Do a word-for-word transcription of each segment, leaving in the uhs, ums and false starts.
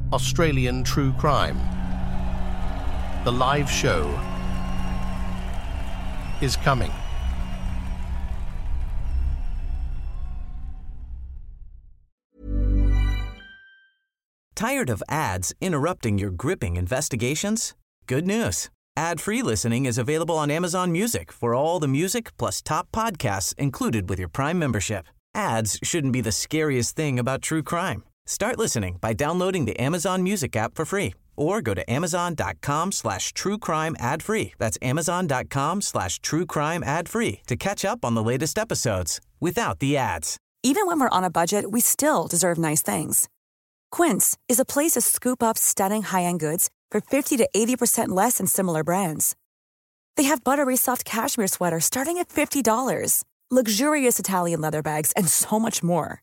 Australian True Crime. The live show is coming. Tired of ads interrupting your gripping investigations? Good news. Ad-free listening is available on Amazon Music for all the music plus top podcasts included with your Prime membership. Ads shouldn't be the scariest thing about true crime. Start listening by downloading the Amazon Music app for free or go to amazon.com slash true crime ad free. That's amazon.com slash true crime ad free to catch up on the latest episodes without the ads. Even when we're on a budget, we still deserve nice things. Quince is a place to scoop up stunning high-end goods for fifty to eighty percent less than similar brands. They have buttery soft cashmere sweaters starting at fifty dollars, luxurious Italian leather bags, and so much more.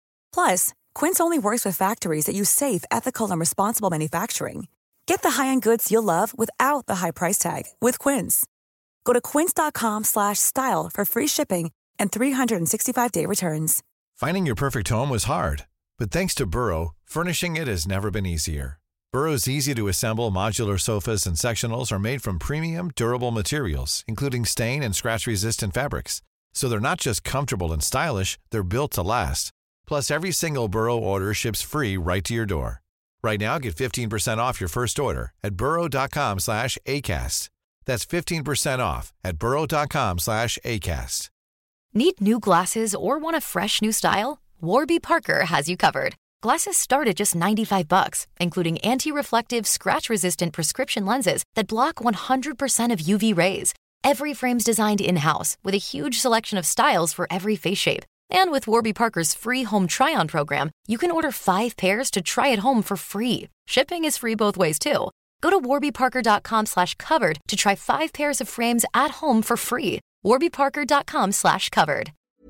Plus, Quince only works with factories that use safe, ethical, and responsible manufacturing. Get the high-end goods you'll love without the high price tag with Quince. Go to quince.com slash style for free shipping and three sixty-five day returns. Finding your perfect home was hard, but thanks to Burrow, furnishing it has never been easier. Burrow's easy-to-assemble modular sofas and sectionals are made from premium, durable materials, including stain and scratch-resistant fabrics. So they're not just comfortable and stylish, they're built to last. Plus, every single Burrow order ships free right to your door. Right now, get fifteen percent off your first order at burrow.com slash ACAST. That's fifteen percent off at burrow.com slash ACAST. Need new glasses or want a fresh new style? Warby Parker has you covered. Glasses start at just ninety-five bucks, including anti-reflective, scratch-resistant prescription lenses that block one hundred percent of U V rays. Every frame's designed in-house with a huge selection of styles for every face shape. And with Warby Parker's free home try-on program, you can order five pairs to try at home for free. Shipping is free both ways, too. Go to warbyparker.com slash covered to try five pairs of frames at home for free. warbyparker.com slash covered.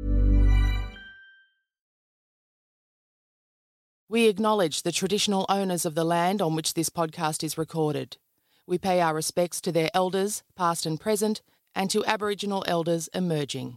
We acknowledge the traditional owners of the land on which this podcast is recorded. We pay our respects to their elders, past and present, and to Aboriginal elders emerging.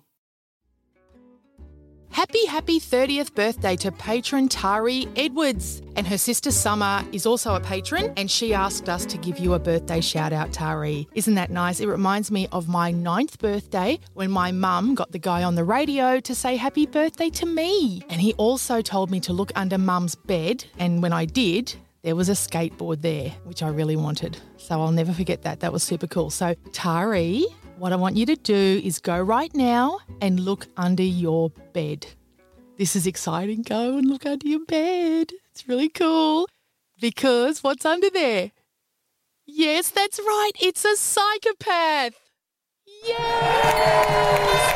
Happy, happy thirtieth birthday to patron Tari Edwards. And her sister Summer is also a patron, and she asked us to give you a birthday shout out, Tari. Isn't that nice? It reminds me of my ninth birthday when my mum got the guy on the radio to say happy birthday to me. And he also told me to look under mum's bed, and when I did, there was a skateboard there, which I really wanted. So I'll never forget that. That was super cool. So Tari, what I want you to do is go right now and look under your bed. This is exciting. Go and look under your bed. It's really cool because what's under there? Yes, that's right. It's a psychopath. Yes!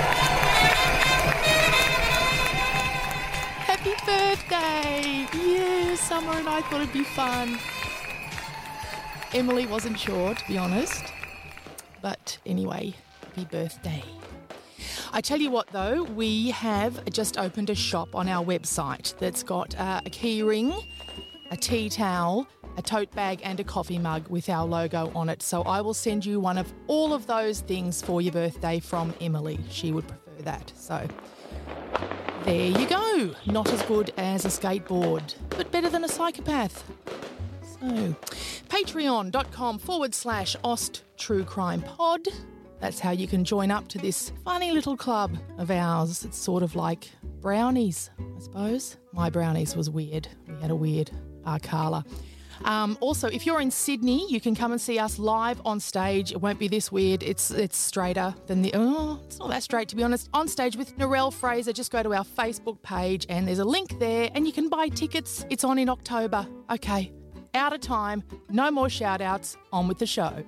Happy birthday. Yeah, Summer and I thought it'd be fun. Emily wasn't sure, to be honest. But anyway, happy birthday. I tell you what though, we have just opened a shop on our website that's got uh, a key ring, a tea towel, a tote bag and a coffee mug with our logo on it. So I will send you one of all of those things for your birthday from Emily. She would prefer that. So there you go. Not as good as a skateboard, but better than a psychopath. So, patreon.com forward slash Ost True Crime Pod. That's how you can join up to this funny little club of ours. It's sort of like brownies, I suppose. My brownies was weird. We had a weird Arcala. Um, also, if you're in Sydney, you can come and see us live on stage. It won't be this weird. It's it's straighter than the... Oh, it's not that straight, to be honest. On stage with Narelle Fraser. Just go to our Facebook page and there's a link there and you can buy tickets. It's on in October. Okay. Out of time, no more shout-outs, on with the show.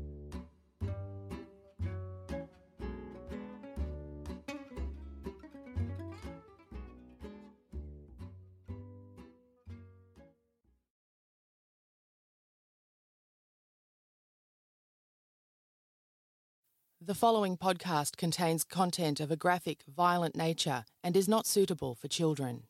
The following podcast contains content of a graphic, violent nature and is not suitable for children.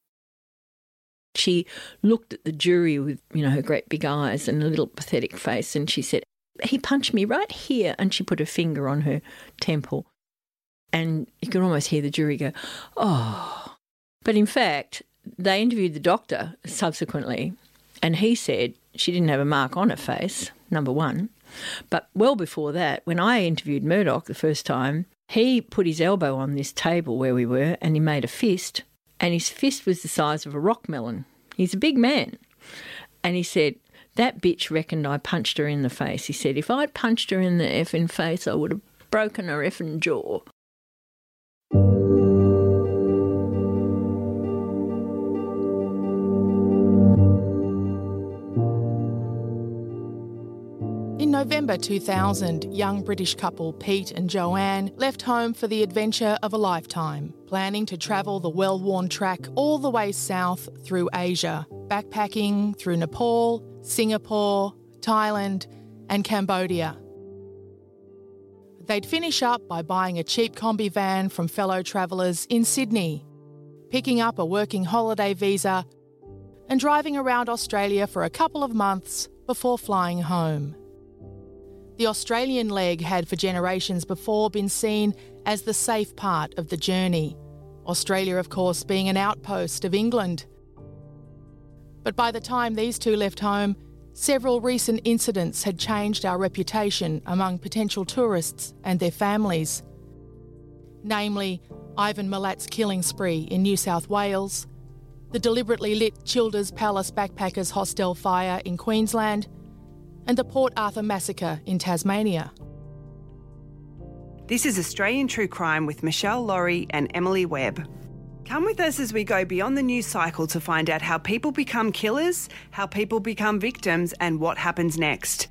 She looked at the jury with, you know, her great big eyes and a little pathetic face, and she said, "He punched me right here," and she put her finger on her temple. And you could almost hear the jury go, "Oh." But in fact, they interviewed the doctor subsequently, And he said she didn't have a mark on her face, number one. But well before that, when I interviewed Murdoch the first time, he put his elbow on this table where we were and he made a fist, and his fist was the size of a rock melon. He's a big man. And he said, that bitch reckoned I punched her in the face. He said, if I'd punched her in the effing face, I would have broken her effing jaw. In November two thousand, young British couple Pete and Joanne left home for the adventure of a lifetime, planning to travel the well-worn track all the way south through Asia, backpacking through Nepal, Singapore, Thailand and Cambodia. They'd finish up by buying a cheap combi van from fellow travellers in Sydney, picking up a working holiday visa and driving around Australia for a couple of months before flying home. The Australian leg had for generations before been seen as the safe part of the journey, Australia, of course, being an outpost of England. But by the time these two left home, several recent incidents had changed our reputation among potential tourists and their families. Namely, Ivan Milat's killing spree in New South Wales, the deliberately lit Childers Palace Backpackers Hostel fire in Queensland, and the Port Arthur massacre in Tasmania. This is Australian True Crime with Michelle Laurie and Emily Webb. Come with us as we go beyond the news cycle to find out how people become killers, how people become victims, and what happens next.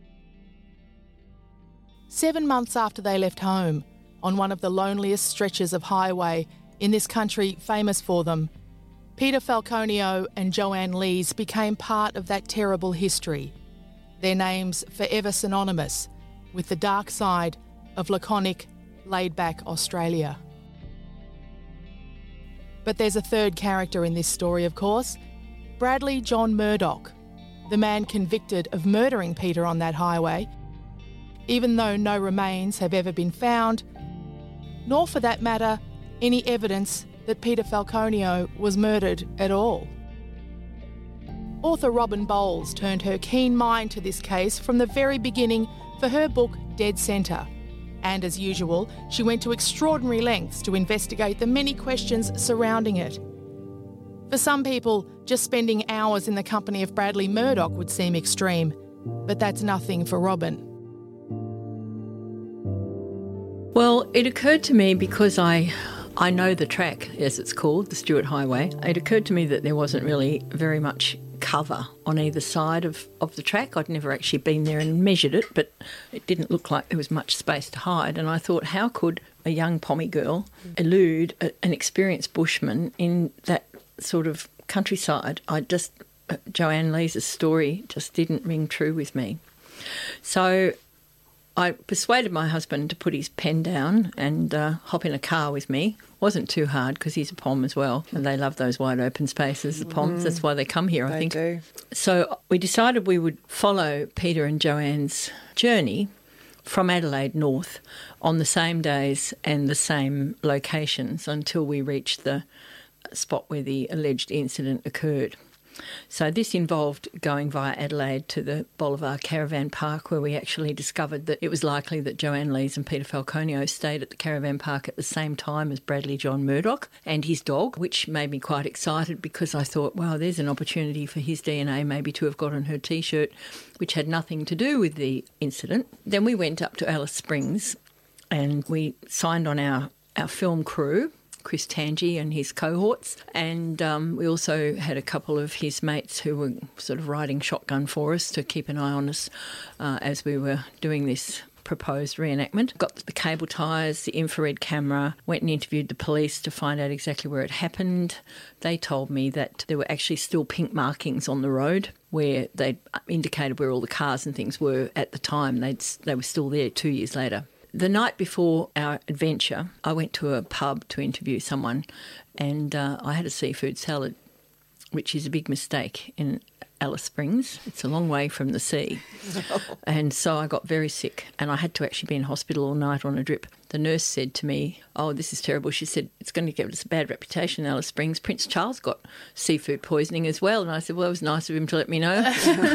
Seven months after they left home, on one of the loneliest stretches of highway in this country famous for them, Peter Falconio and Joanne Lees became part of that terrible history. Their names forever synonymous with the dark side of laconic, laid-back Australia. But there's a third character in this story, of course, Bradley John Murdoch, the man convicted of murdering Peter on that highway, even though no remains have ever been found, nor for that matter, any evidence that Peter Falconio was murdered at all. Author Robin Bowles turned her keen mind to this case from the very beginning for her book Dead Centre. And as usual, she went to extraordinary lengths to investigate the many questions surrounding it. For some people, just spending hours in the company of Bradley Murdoch would seem extreme, but that's nothing for Robin. Well, it occurred to me because I I know the track, as it's called, the Stuart Highway. It occurred to me that there wasn't really very much cover on either side of, of the track. I'd never actually been there and measured it, but it didn't look like there was much space to hide. And I thought, how could a young Pommy girl elude a, an experienced bushman in that sort of countryside? I just, uh, Joanne Lees' story just didn't ring true with me. So I persuaded my husband to put his pen down and uh, hop in a car with me. Wasn't too hard because he's a Pom as well, and they love those wide open spaces, the Poms. Mm, That's why they come here, I they think. do. So we decided we would follow Peter and Joanne's journey from Adelaide north on the same days and the same locations until we reached the spot where the alleged incident occurred. So this involved going via Adelaide to the Bolivar Caravan Park, where we actually discovered that it was likely that Joanne Lees and Peter Falconio stayed at the caravan park at the same time as Bradley John Murdoch and his dog, which made me quite excited because I thought, wow, there's an opportunity for his D N A maybe to have got on her T-shirt, which had nothing to do with the incident. Then we went up to Alice Springs and we signed on our, our film crew, Chris Tangi and his cohorts, and um, we also had a couple of his mates who were sort of riding shotgun for us to keep an eye on us uh, as we were doing this proposed reenactment. Got the cable ties, the infrared camera, went and interviewed the police to find out exactly where it happened. They told me that there were actually still pink markings on the road where they indicated where all the cars and things were at the time. They'd, they were still there two years later. The night before our adventure, I went to a pub to interview someone and uh, I had a seafood salad, which is a big mistake in Alice Springs. It's a long way from the sea. And so I got very sick and I had to actually be in hospital all night on a drip. the nurse said to me, oh, this is terrible. She said, it's going to give us a bad reputation in Alice Springs. Prince Charles got seafood poisoning as well. And I said, well, it was nice of him to let me know.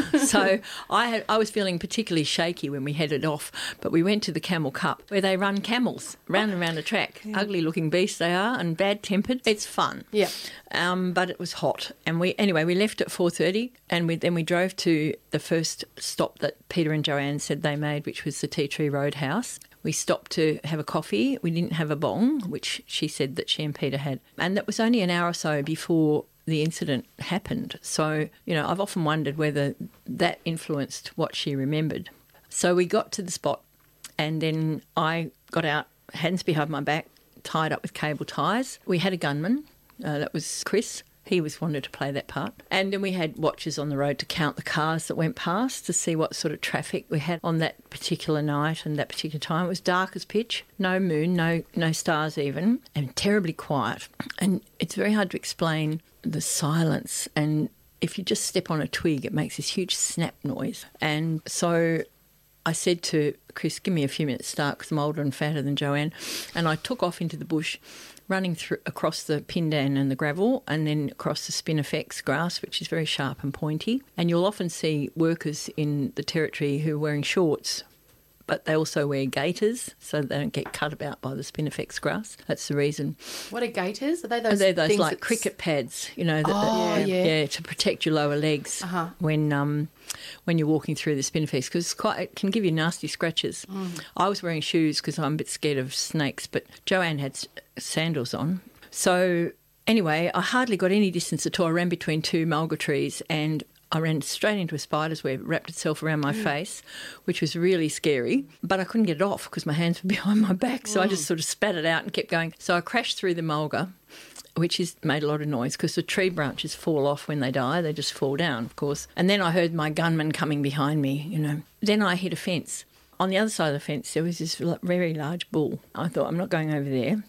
So I had, I was feeling particularly shaky when we headed off, but we went to the Camel Cup where they run camels round and round a track. Yeah. Ugly-looking beasts they are and bad-tempered. It's fun. Yeah. Um, but it was hot. And we anyway, we left at four thirty and we, then we drove to the first stop that Peter and Joanne said they made, which was the Tea Tree Roadhouse. We stopped to have a coffee. We didn't have a bong, which she said that she and Peter had. And that was only an hour or so before the incident happened. So, you know, I've often wondered whether that influenced what she remembered. So we got to the spot and then I got out, hands behind my back, tied up with cable ties. We had a gunman. Uh, that was Chris. He was wanted to play that part. And then we had watchers on the road to count the cars that went past to see what sort of traffic we had on that particular night and that particular time. It was dark as pitch, no moon, no no stars even, and terribly quiet. And it's very hard to explain the silence. And if you just step on a twig, it makes this huge snap noise. And so I said to Chris, give me a few minutes start because I'm older and fatter than Joanne. And I took off into the bush, running through across the pindan and the gravel and then across the spinifex grass, which is very sharp and pointy. And you'll often see workers in the territory who are wearing shorts, but they also wear gaiters so they don't get cut about by the spinifex grass. That's the reason. What are gaiters? Are they those They're those things like that's... cricket pads, you know, that, oh, that, yeah. yeah, to protect your lower legs uh-huh. when um, when you're walking through the spinifex, because it's quite it can give you nasty scratches. Mm. I was wearing shoes because I'm a bit scared of snakes, but Joanne had sandals on. So anyway, I hardly got any distance at all. I ran between two mulga trees and I ran straight into a spider's web. It wrapped itself around my mm. face, which was really scary. But I couldn't get it off because my hands were behind my back. So mm. I just sort of spat it out and kept going. So I crashed through the mulga, which is made a lot of noise because the tree branches fall off when they die. They just fall down, of course. And then I heard my gunman coming behind me, you know. Then I hit a fence. On the other side of the fence, there was this very large bull. I thought, I'm not going over there.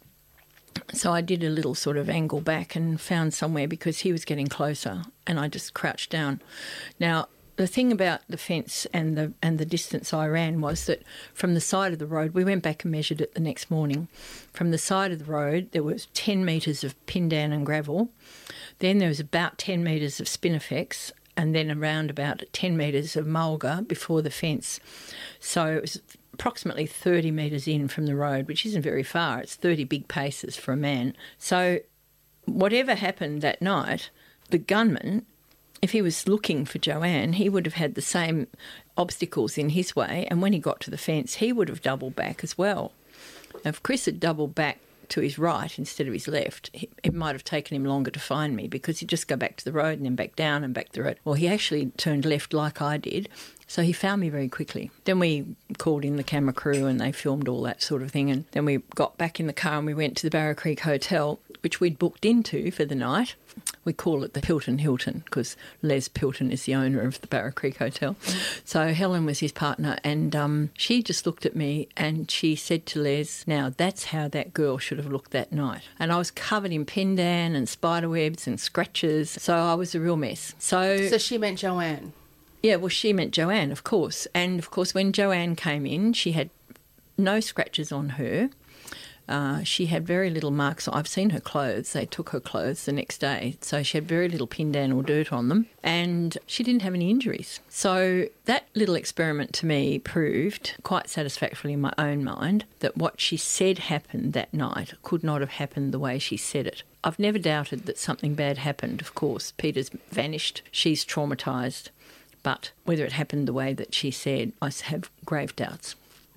So I did a little sort of angle back and found somewhere because he was getting closer and I just crouched down. Now, the thing about the fence and the and the distance I ran was that from the side of the road, we went back and measured it the next morning. From the side of the road, there was ten metres of pindan and gravel. Then there was about ten metres of spinifex and then around about ten metres of mulga before the fence. So it was approximately thirty metres in from the road, which isn't very far. It's thirty big paces for a man. So whatever happened that night, the gunman, if he was looking for Joanne, he would have had the same obstacles in his way, and when he got to the fence, he would have doubled back as well. If Chris had doubled back to his right instead of his left, it might have taken him longer to find me because he'd just go back to the road and then back down and back the road. Well, he actually turned left like I did, so he found me very quickly. Then we called in the camera crew and they filmed all that sort of thing, and then we got back in the car and we went to the Barrow Creek Hotel, which we'd booked into for the night. We call it the Pilton Hilton because Les Pilton is the owner of the Barrow Creek Hotel. So Helen was his partner and um, she just looked at me and she said to Les, now that's how that girl should have looked that night. And I was covered in pindan and spider webs and scratches, so I was a real mess. So, so she meant Joanne? Yeah, well, she meant Joanne, of course. And, of course, when Joanne came in, she had no scratches on her. Uh, she had very little marks. I've seen her clothes. They took her clothes the next day. So she had very little pindan or dirt on them. And she didn't have any injuries. So that little experiment to me proved quite satisfactorily in my own mind that what she said happened that night could not have happened the way she said it. I've never doubted that something bad happened, of course. Peter's vanished. She's traumatised. But whether it happened the way that she said, I have grave doubts.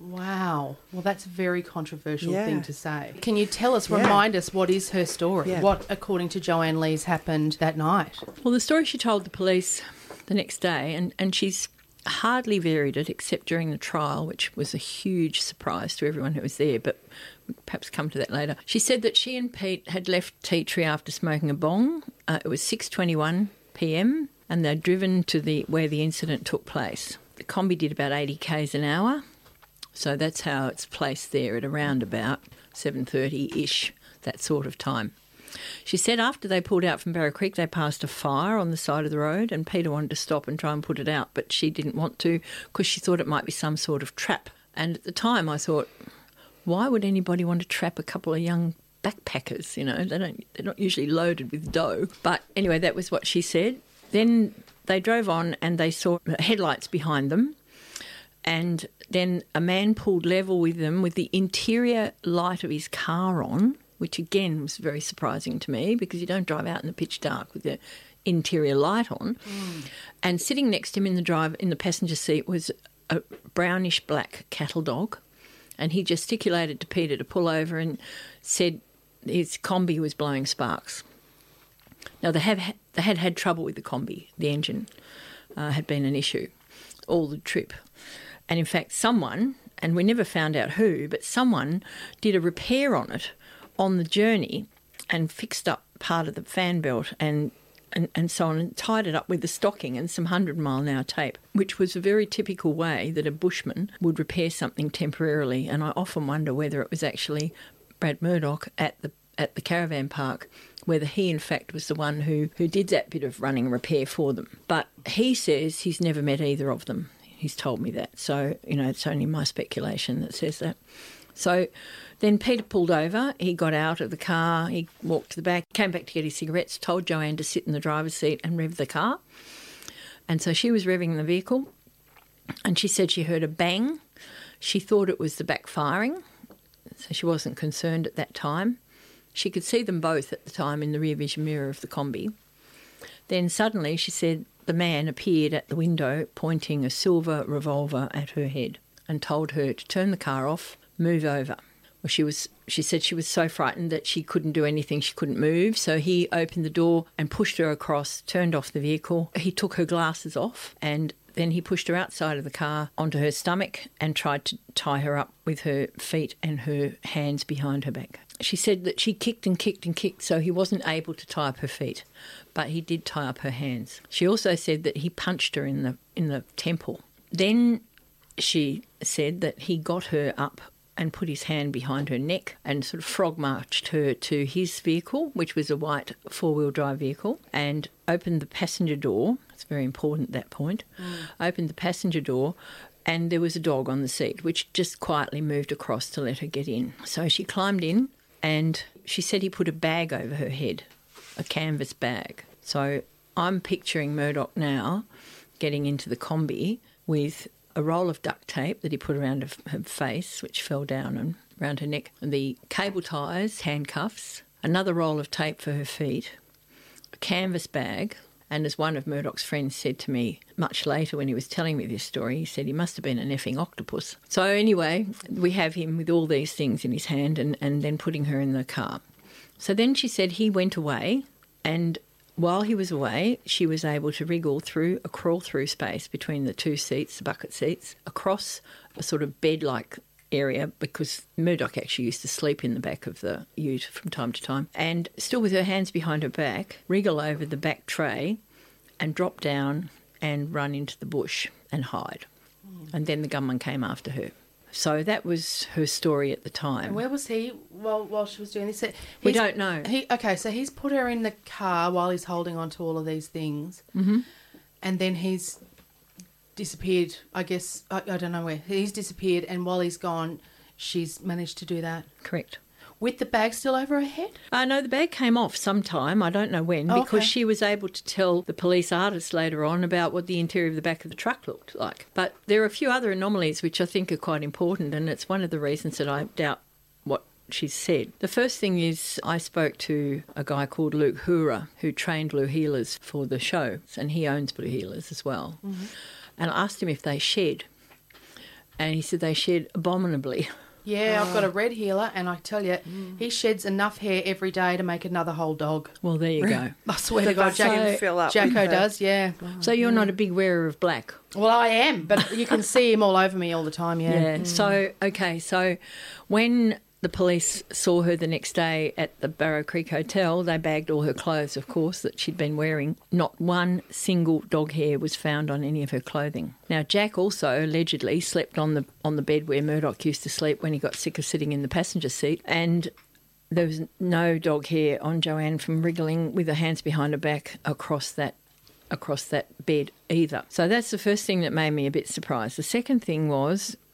Wow. Well, that's a very controversial yeah. thing to say. Can you tell us, yeah. remind us, what is her story? Yeah. What, according to Joanne Lees, happened that night? Well, the story she told the police the next day, and, and she's hardly varied it except during the trial, which was a huge surprise to everyone who was there, but we'll perhaps come to that later. She said that she and Pete had left Tea Tree after smoking a bong. Uh, it was six twenty-one p m and they'd driven to the where the incident took place. The Kombi did about eighty kays an hour, so that's how it's placed there at around about seven thirty-ish, that sort of time. She said after they pulled out from Barrow Creek, they passed a fire on the side of the road and Peter wanted to stop and try and put it out, but she didn't want to because she thought it might be some sort of trap. And at the time I thought, why would anybody want to trap a couple of young backpackers? You know, they don't, they're not usually loaded with dough. But anyway, that was what she said. Then they drove on and they saw headlights behind them. And then a man pulled level with them with the interior light of his car on, which again was very surprising to me because you don't drive out in the pitch dark with the interior light on. Mm. And sitting next to him in the drive in the passenger seat was a brownish black cattle dog. And he gesticulated to Peter to pull over and said his combi was blowing sparks. Now, they have they had had trouble with the combi. The engine uh, had been an issue all the trip. And in fact, someone, and we never found out who, but someone did a repair on it on the journey and fixed up part of the fan belt and, and, and so on, and tied it up with the stocking and some hundred mile an hour tape, which was a very typical way that a bushman would repair something temporarily. And I often wonder whether it was actually Brad Murdoch at the at the caravan park, whether he in fact was the one who, who did that bit of running repair for them. But he says he's never met either of them. He's told me that. So, you know, it's only my speculation that says that. So then Peter pulled over. He got out of the car. He walked to the back, came back to get his cigarettes, told Joanne to sit in the driver's seat and rev the car. And so she was revving the vehicle and she said she heard a bang. She thought it was the backfiring, so she wasn't concerned at that time. She could see them both at the time in the rear vision mirror of the combi. Then suddenly, she said, the man appeared at the window pointing a silver revolver at her head and told her to turn the car off, move over. Well, she was. She said she was so frightened that she couldn't do anything, she couldn't move. So he opened the door and pushed her across, turned off the vehicle. He took her glasses off and then he pushed her outside of the car onto her stomach and tried to tie her up with her feet and her hands behind her back. She said that she kicked and kicked and kicked, so he wasn't able to tie up her feet, but he did tie up her hands. She also said that he punched her in the in the temple. Then she said that he got her up and put his hand behind her neck and sort of frog marched her to his vehicle, which was a white four-wheel drive vehicle, and opened the passenger door. It's very important at that point. Mm. Opened the passenger door, and there was a dog on the seat, which just quietly moved across to let her get in. So she climbed in, and she said he put a bag over her head, a canvas bag. So I'm picturing Murdoch now getting into the combi with a roll of duct tape that he put around her face, which fell down and around her neck, and the cable ties, handcuffs, another roll of tape for her feet, a canvas bag, and as one of Murdoch's friends said to me much later when he was telling me this story, he said he must have been an effing octopus. So anyway, we have him with all these things in his hand and, and then putting her in the car. So then she said he went away, and while he was away, she was able to wriggle through a crawl-through space between the two seats, the bucket seats, across a sort of bed-like area, because Murdoch actually used to sleep in the back of the ute from time to time, and still with her hands behind her back, wriggle over the back tray and drop down and run into the bush and hide. Mm. And then the gunman came after her. So that was her story at the time. And where was he while while she was doing this? He's, we don't know. He okay, so he's put her in the car while he's holding on to all of these things, mm-hmm. and then he's disappeared. I guess I, I don't know where he's disappeared, and while he's gone, she's managed to do that. Correct. With the bag still over her head? Uh, no, the bag came off sometime, I don't know when, oh, because okay. she was able to tell the police artist later on about what the interior of the back of the truck looked like. But there are a few other anomalies which I think are quite important, and it's one of the reasons that I doubt what she said. The first thing is I spoke to a guy called Luke Hura, who trained Blue Heelers for the show, and he owns Blue Heelers as well. Mm-hmm. And I asked him if they shed, and he said they shed abominably. Yeah, oh. I've got a red healer, and I tell you, mm. he sheds enough hair every day to make another whole dog. Well, there you go. I swear to God, Jack, fill up Jacko does, yeah. So you're not a big wearer of black? Well, I am, but you can see him all over me all the time, yeah. Yeah, mm. so, okay, so when the police saw her the next day at the Barrow Creek Hotel, they bagged all her clothes, of course, that she'd been wearing. Not one single dog hair was found on any of her clothing. Now, Jack also allegedly slept on the on the bed where Murdoch used to sleep when he got sick of sitting in the passenger seat, and there was no dog hair on Joanne from wriggling with her hands behind her back across that across that bed either. So that's the first thing that made me a bit surprised. The second thing was,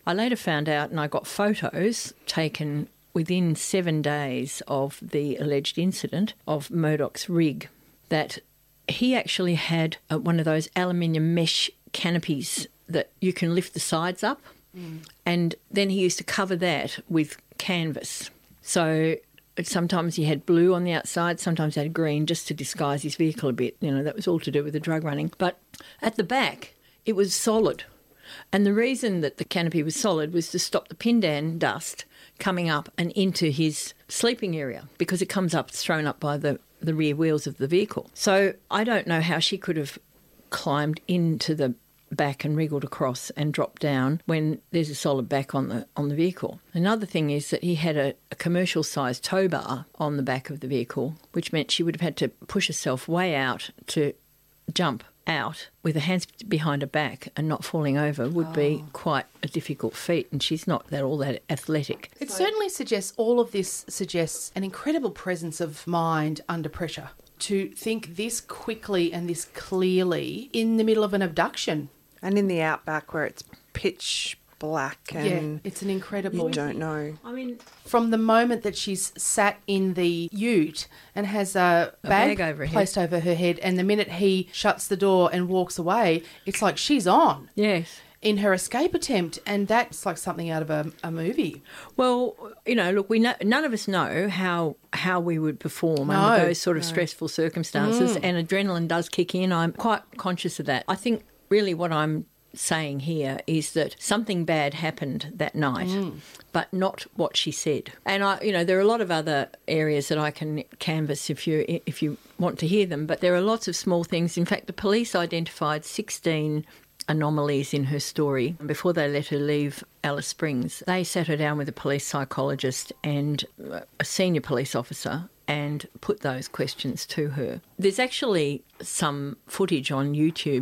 I later found out, and I got photos taken within seven days of the alleged incident of Murdoch's rig, that he actually had uh, one of those aluminium mesh canopies that you can lift the sides up, mm. and then he used to cover that with canvas. So sometimes he had blue on the outside, sometimes he had green, just to disguise his vehicle a bit. You know, that was all to do with the drug running. But at the back, it was solid. And the reason that the canopy was solid was to stop the pindan dust coming up and into his sleeping area, because it comes up, it's thrown up by the, the rear wheels of the vehicle. So I don't know how she could have climbed into the back and wriggled across and dropped down when there's a solid back on the on the vehicle. Another thing is that he had a, a commercial-sized tow bar on the back of the vehicle, which meant she would have had to push herself way out to jump out with her hands behind her back and not falling over would oh. be quite a difficult feat, and she's not that all that athletic. It certainly suggests, all of this suggests an incredible presence of mind under pressure to think this quickly and this clearly in the middle of an abduction. And in the outback where it's pitch black and yeah, it's an incredible... You don't know. I mean, from the moment that she's sat in the ute and has a, a bag, bag over her placed head. over her head, and the minute he shuts the door and walks away, it's like she's on. Yes. In her escape attempt, and that's like something out of a, a movie. Well, you know, look, we know, none of us know how how we would perform no, under those sort of no. stressful circumstances, mm. and adrenaline does kick in. I'm quite conscious of that. I think really what I'm saying here is that something bad happened that night, mm. but not what she said. And I, you know, there are a lot of other areas that I can canvass if you if you want to hear them, but there are lots of small things. In fact, the police identified sixteen anomalies in her story before they let her leave Alice Springs. They sat her down with a police psychologist and a senior police officer and put those questions to her. There's actually some footage on YouTube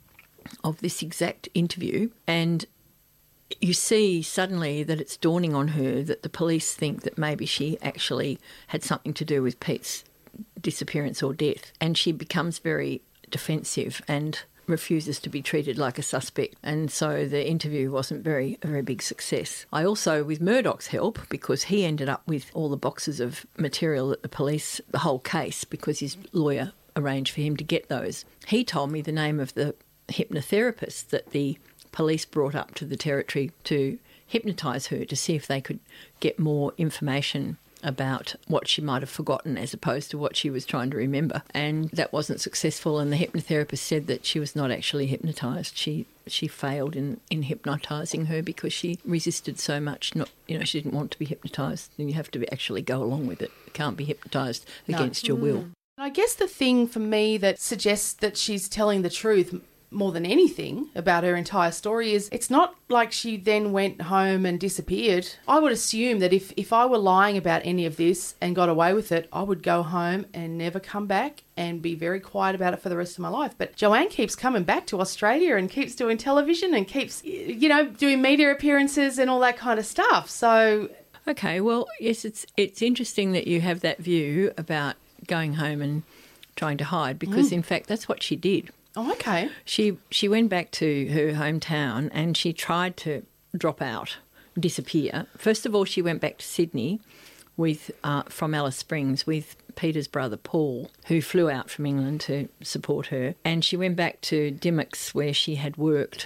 of this exact interview, and you see suddenly that it's dawning on her that the police think that maybe she actually had something to do with Pete's disappearance or death, and she becomes very defensive and refuses to be treated like a suspect, and so the interview wasn't very a very big success. I also, with Murdoch's help, because he ended up with all the boxes of material that the police, the whole case, because his lawyer arranged for him to get those, he told me the name of the hypnotherapist that the police brought up to the territory to hypnotise her, to see if they could get more information about what she might have forgotten as opposed to what she was trying to remember. And that wasn't successful, and the hypnotherapist said that she was not actually hypnotised. She she failed in, in hypnotising her because she resisted so much. Not you know, she didn't want to be hypnotised, and you have to actually go along with it. You can't be hypnotised no. against your will. Mm. I guess the thing for me that suggests that she's telling the truth more than anything about her entire story is it's not like she then went home and disappeared. I would assume that if, if I were lying about any of this and got away with it, I would go home and never come back and be very quiet about it for the rest of my life. But Joanne keeps coming back to Australia and keeps doing television and keeps, you know, doing media appearances and all that kind of stuff. So... Okay, well, yes, it's it's interesting that you have that view about going home and trying to hide, because, mm. in fact, that's what she did. Oh, okay. She she went back to her hometown and she tried to drop out, disappear. First of all, she went back to Sydney with uh, from Alice Springs with Peter's brother Paul, who flew out from England to support her. And she went back to Dymocks, where she had worked,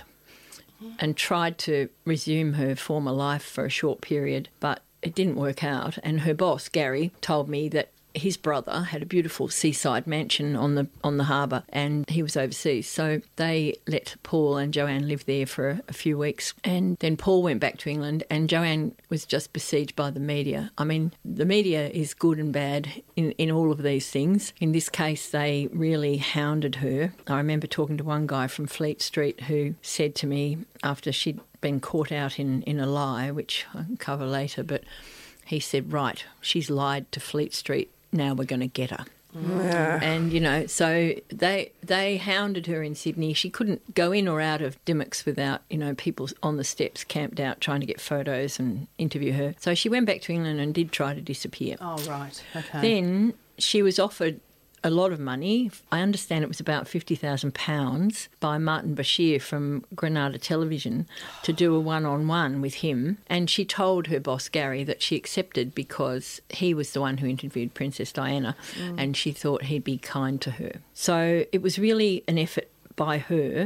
and tried to resume her former life for a short period, but it didn't work out. And her boss, Gary, told me that his brother had a beautiful seaside mansion on the on the harbour, and he was overseas. So they let Paul and Joanne live there for a, a few weeks. And then Paul went back to England, and Joanne was just besieged by the media. I mean, the media is good and bad in, in all of these things. In this case, they really hounded her. I remember talking to one guy from Fleet Street who said to me, after she'd been caught out in, in a lie, which I can cover later, but he said, right, she's lied to Fleet Street. Now we're going to get her. Yeah. And, you know, so they they hounded her in Sydney. She couldn't go in or out of Dymocks without, you know, people on the steps camped out trying to get photos and interview her. So she went back to England and did try to disappear. Oh, right. Okay. Then she was offered a lot of money. I understand it was about fifty thousand pounds by Martin Bashir from Granada Television to do a one-on-one with him. And she told her boss, Gary, that she accepted because he was the one who interviewed Princess Diana mm. and she thought he'd be kind to her. So it was really an effort by her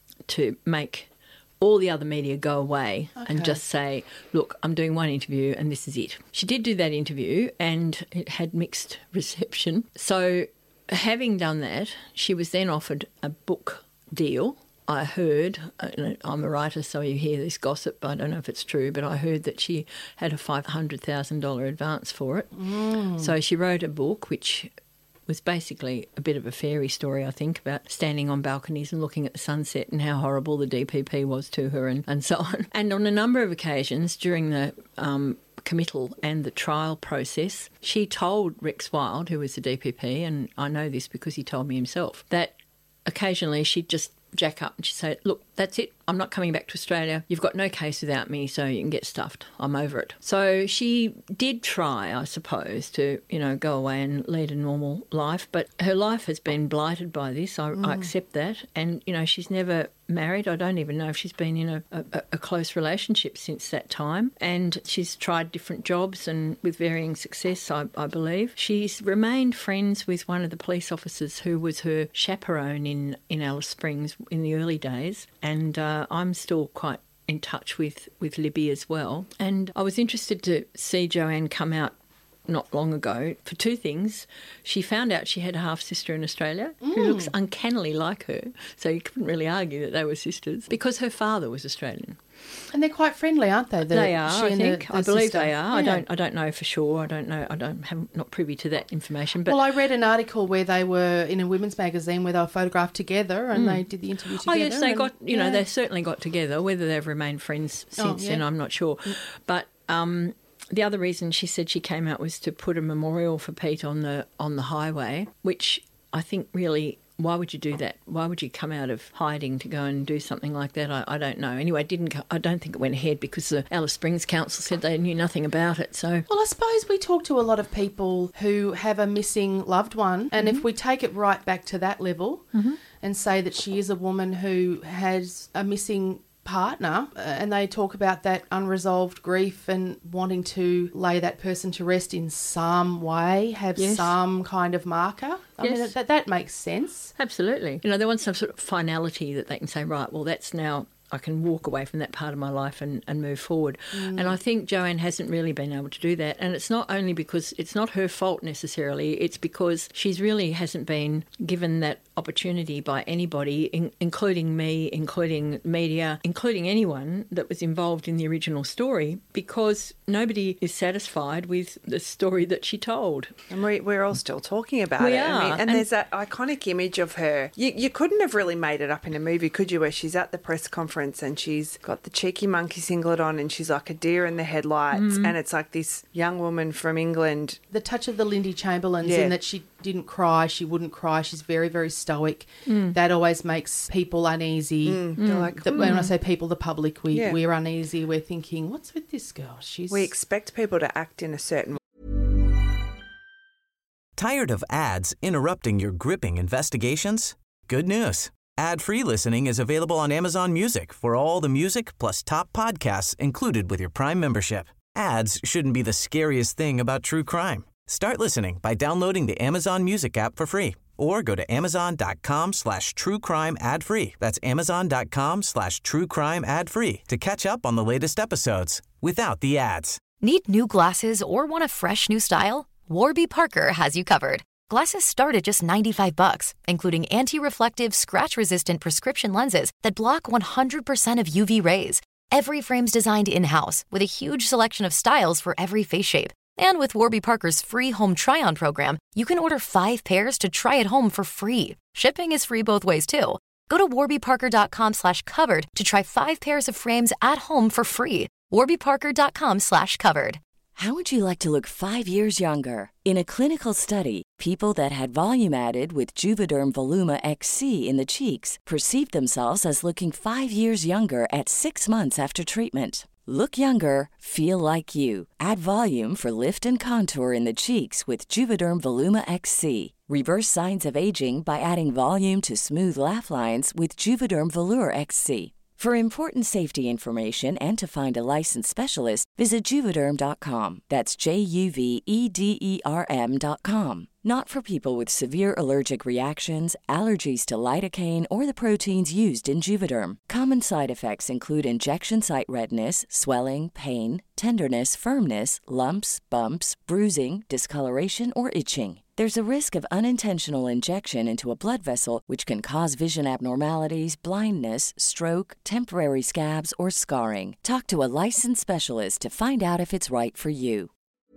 to make all the other media go away okay. and just say, look, I'm doing one interview and this is it. She did do that interview and it had mixed reception. So having done that, she was then offered a book deal. I heard, I'm a writer, so you hear this gossip, I don't know if it's true, but I heard that she had a five hundred thousand dollars advance for it. Mm. So she wrote a book which was basically a bit of a fairy story, I think, about standing on balconies and looking at the sunset and how horrible the D P P was to her and, and so on. And on a number of occasions during the um, committal and the trial process, she told Rex Wild, who was the D P P, and I know this because he told me himself, that occasionally she'd just jack up and she'd say, look, that's it, I'm not coming back to Australia. You've got no case without me, so you can get stuffed. I'm over it. So she did try, I suppose, to, you know, go away and lead a normal life, but her life has been blighted by this. I, mm. I accept that. And, you know, she's never married. I don't even know if she's been in a, a, a close relationship since that time. And she's tried different jobs and with varying success, I, I believe. She's remained friends with one of the police officers who was her chaperone in, in Alice Springs in the early days. And uh, I'm still quite in touch with, with Libby as well. And I was interested to see Joanne come out not long ago for two things. She found out she had a half-sister in Australia mm. who looks uncannily like her, so you couldn't really argue that they were sisters, because her father was Australian. And they're quite friendly, aren't they? The, they are, I think. The, the I believe sister. they are. Yeah. I don't I don't know for sure. I don't know. I don't have not privy to that information. But well, I read an article where they were in a women's magazine where they were photographed together and mm. they did the interview together. Oh, yes, they and, got, you yeah. know, they certainly got together. Whether they've remained friends since oh, yeah. then, I'm not sure. Mm. But um, the other reason she said she came out was to put a memorial for Pete on the on the highway, which I think really, why would you do that? Why would you come out of hiding to go and do something like that? I, I don't know. Anyway, it didn't. I don't think it went ahead because the Alice Springs Council said they knew nothing about it. So, well, I suppose we talk to a lot of people who have a missing loved one, and mm-hmm. if we take it right back to that level mm-hmm. and say that she is a woman who has a missing partner, uh, and they talk about that unresolved grief and wanting to lay that person to rest in some way, have yes. some kind of marker. I yes. mean, that, that makes sense. Absolutely. You know, they want some sort of finality that they can say, right, well, that's now, I can walk away from that part of my life and, and move forward. Mm. And I think Joanne hasn't really been able to do that. And it's not only because it's not her fault necessarily, it's because she's really hasn't been given that opportunity by anybody, in, including me, including media, including anyone that was involved in the original story, because nobody is satisfied with the story that she told. And we, we're all still talking about we it. Are. I mean, and, and there's that iconic image of her. You, you couldn't have really made it up in a movie, could you, where she's at the press conference and she's got the cheeky monkey singlet on and she's like a deer in the headlights mm. and it's like this young woman from England. The touch of the Lindy Chamberlains yeah. in that she didn't cry, she wouldn't cry, she's very, very stoic. Mm. That always makes people uneasy. Mm. Mm. Like the, mm. When I say people, the public, we, yeah. we're uneasy. We're thinking, what's with this girl? She's We expect people to act in a certain way. Tired of ads interrupting your gripping investigations? Good news. Ad-free listening is available on Amazon Music for all the music plus top podcasts included with your Prime membership. Ads shouldn't be the scariest thing about true crime. Start listening by downloading the Amazon Music app for free or go to amazon.com slash true crime ad free. That's amazon.com slash true crime ad free to catch up on the latest episodes without the ads. Need new glasses or want a fresh new style? Warby Parker has you covered. Glasses start at just ninety-five bucks, including anti-reflective, scratch-resistant prescription lenses that block one hundred percent of U V rays. Every frame's designed in-house with a huge selection of styles for every face shape. And with Warby Parker's free home try-on program, you can order five pairs to try at home for free. Shipping is free both ways, too. Go to warbyparker.com slash covered to try five pairs of frames at home for free. warbyparker.com slash covered. How would you like to look five years younger? In a clinical study, people that had volume added with Juvederm Voluma X C in the cheeks perceived themselves as looking five years younger at six months after treatment. Look younger, feel like you. Add volume for lift and contour in the cheeks with Juvederm Voluma X C. Reverse signs of aging by adding volume to smooth laugh lines with Juvederm Volure X C. For important safety information and to find a licensed specialist, visit Juvederm dot com. That's J U V E D E R M dot com. Not for people with severe allergic reactions, allergies to lidocaine, or the proteins used in Juvederm. Common side effects include injection site redness, swelling, pain, tenderness, firmness, lumps, bumps, bruising, discoloration, or itching. There's a risk of unintentional injection into a blood vessel, which can cause vision abnormalities, blindness, stroke, temporary scabs, or scarring. Talk to a licensed specialist to find out if it's right for you.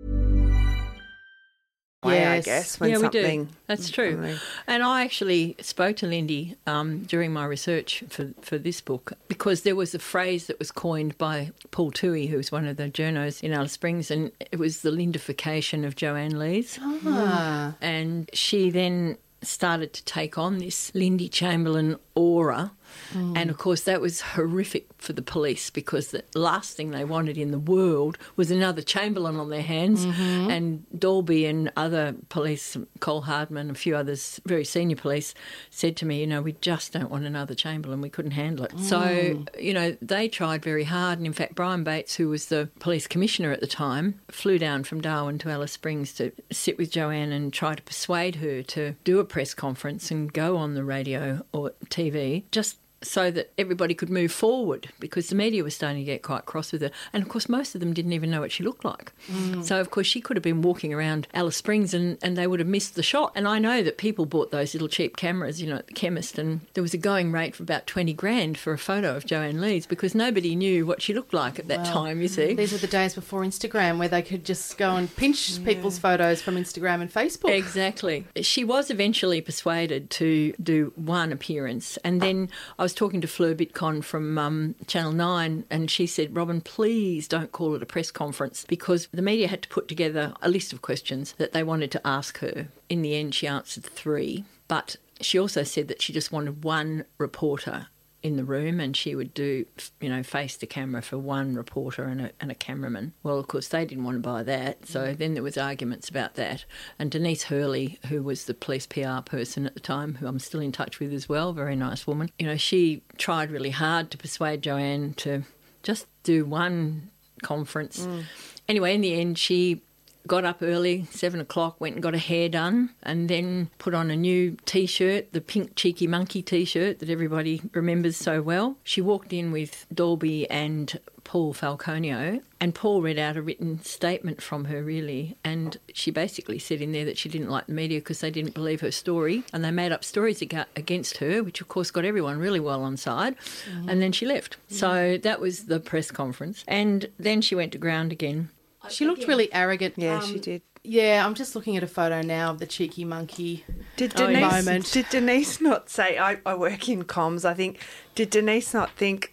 Yeah, I guess, when yeah, something... we do. That's true. And I actually spoke to Lindy um, during my research for, for this book because there was a phrase that was coined by Paul Toohey, who was one of the journos in Alice Springs, and it was the Lindification of Joanne Lees. Ah. And she then started to take on this Lindy Chamberlain aura. Mm. And, of course, that was horrific for the police because the last thing they wanted in the world was another Chamberlain on their hands. Mm-hmm. And Dalby and other police, Cole Hardman, a few others, very senior police, said to me, you know, we just don't want another Chamberlain. We couldn't handle it. Mm. So, you know, they tried very hard. And, in fact, Brian Bates, who was the police commissioner at the time, flew down from Darwin to Alice Springs to sit with Joanne and try to persuade her to do a press conference and go on the radio or T V, just so that everybody could move forward because the media was starting to get quite cross with her. And, of course, most of them didn't even know what she looked like. Mm. So, of course, she could have been walking around Alice Springs and, and they would have missed the shot. And I know that people bought those little cheap cameras, you know, at the chemist, and there was a going rate for about twenty grand for a photo of Joanne Lees because nobody knew what she looked like at that well, time, you see. These were the days before Instagram where they could just go and pinch yeah. people's photos from Instagram and Facebook. Exactly. She was eventually persuaded to do one appearance. And then I was talking to Fleur Bitcon from um, Channel nine and she said, Robin, please don't call it a press conference because the media had to put together a list of questions that they wanted to ask her. In the end, she answered three. But she also said that she just wanted one reporter in the room and she would do, you know, face the camera for one reporter and a, and a cameraman. Well, of course, they didn't want to buy that. So mm. then there was arguments about that. And Denise Hurley, who was the police P R person at the time, who I'm still in touch with as well, very nice woman, you know, she tried really hard to persuade Joanne to just do one conference. Mm. Anyway, in the end, she got up early, seven o'clock, went and got her hair done and then put on a new T-shirt, the pink Cheeky Monkey T-shirt that everybody remembers so well. She walked in with Dalby and Paul Falconio and Paul read out a written statement from her, really, and she basically said in there that she didn't like the media because they didn't believe her story and they made up stories against her, which, of course, got everyone really well on side, mm-hmm. and then she left. Mm-hmm. So that was the press conference. And then she went to ground again. She looked really arrogant. Yeah, um, she did. Yeah, I'm just looking at a photo now of the cheeky monkey did Denise, moment. Did Denise not say, I, I work in comms, I think, did Denise not think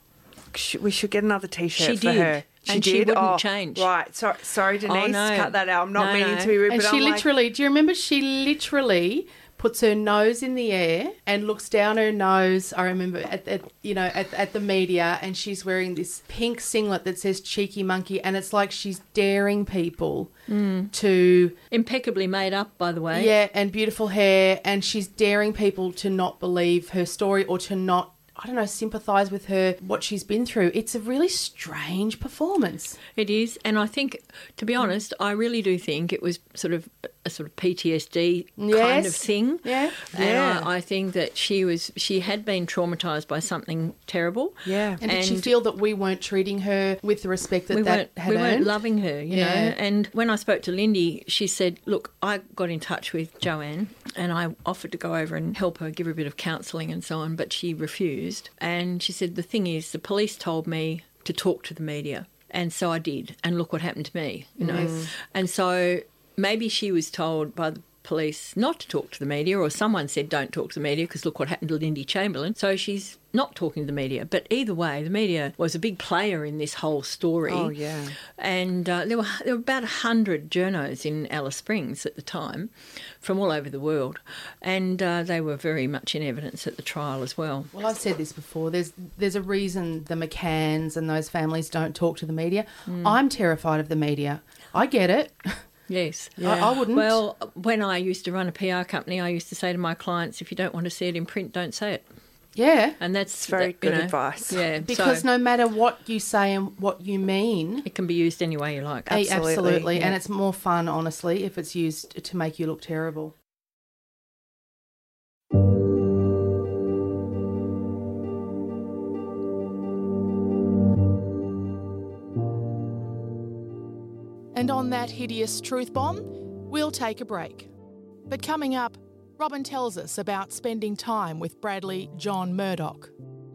sh- we should get another T-shirt she for did. her? She and did? She wouldn't oh, change. Right. Sorry, sorry Denise, oh, no. cut that out. I'm not no, meaning no. to be rude, and but she I'm literally, like... do you remember she literally puts her nose in the air and looks down her nose, I remember, at, at you know, at, at the media, and she's wearing this pink singlet that says Cheeky Monkey, and it's like she's daring people mm. to... Impeccably made up, by the way. Yeah, and beautiful hair, and she's daring people to not believe her story or to not, I don't know, sympathise with her, what she's been through. It's a really strange performance. It is, and I think, to be honest, I really do think it was sort of a sort of P T S D yes. kind of thing. Yeah, and yeah. I, I think that she was she had been traumatised by something terrible. Yeah, and, and did she feel that we weren't treating her with the respect that we that weren't, had we earned? weren't loving her, you yeah. know. And when I spoke to Lindy, she said, "Look, I got in touch with Joanne, and I offered to go over and help her, give her a bit of counselling and so on, but she refused. And she said, the thing is, the police told me to talk to the media, and so I did. And look what happened to me, you know. Yes. And so maybe she was told by the police not to talk to the media, or someone said don't talk to the media because look what happened to Lindy Chamberlain. So she's not talking to the media. But either way, the media was a big player in this whole story. Oh, yeah. And uh, there were there were about one hundred journos in Alice Springs at the time from all over the world. And uh, they were very much in evidence at the trial as well. Well, I've said this before. There's there's a reason the McCanns and those families don't talk to the media. Mm. I'm terrified of the media. I get it. Yes. Yeah. I, I wouldn't. Well, when I used to run a P R company, I used to say to my clients, if you don't want to see it in print, don't say it. Yeah. And that's very that, good you know, advice. Yeah. Because so no matter what you say and what you mean, it can be used any way you like. Absolutely. Absolutely. Yeah. And it's more fun, honestly, if it's used to make you look terrible. And on that hideous truth bomb, we'll take a break. But coming up, Robin tells us about spending time with Bradley John Murdoch.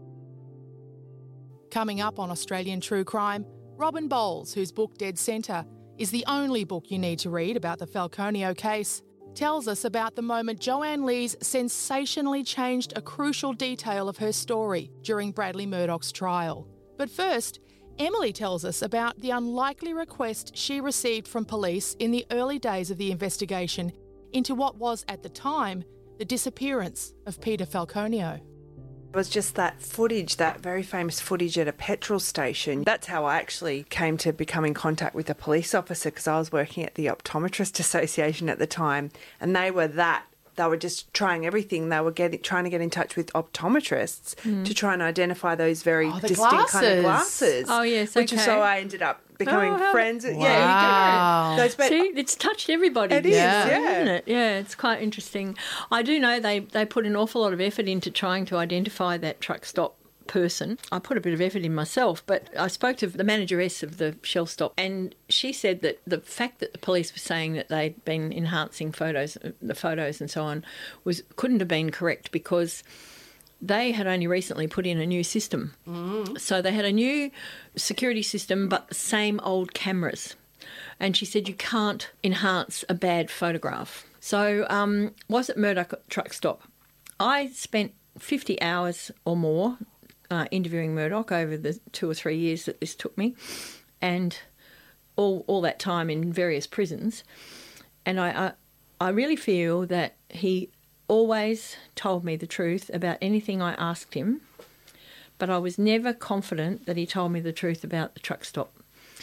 Coming up on Australian True Crime, Robin Bowles, whose book Dead Centre is the only book you need to read about the Falconio case, tells us about the moment Joanne Lees sensationally changed a crucial detail of her story during Bradley Murdoch's trial. But first, Emily tells us about the unlikely request she received from police in the early days of the investigation into what was, at the time, the disappearance of Peter Falconio. It was just that footage, that very famous footage at a petrol station. That's how I actually came to become in contact with a police officer, because I was working at the Optometrist Association at the time, and they were that. They were just trying everything. They were getting, trying to get in touch with optometrists mm. to try and identify those very oh, distinct glasses. kind of glasses. Oh, yes, Which okay. is so I ended up becoming oh, how... friends. Wow. Yeah, you go. Those, but... See, it's touched everybody. It is, yeah. yeah. Isn't it? Yeah, it's quite interesting. I do know they, they put an awful lot of effort into trying to identify that truck stop person. I put a bit of effort in myself, but I spoke to the manageress of the Shell stop, and she said that the fact that the police were saying that they'd been enhancing photos, the photos and so on, was couldn't have been correct, because they had only recently put in a new system. Mm. So they had a new security system, but the same old cameras. And she said you can't enhance a bad photograph. So um, was it Murdoch truck stop? I spent fifty hours or more Uh, interviewing Murdoch over the two or three years that this took me, and all all that time in various prisons. And I, I, I really feel that he always told me the truth about anything I asked him, but I was never confident that he told me the truth about the truck stop.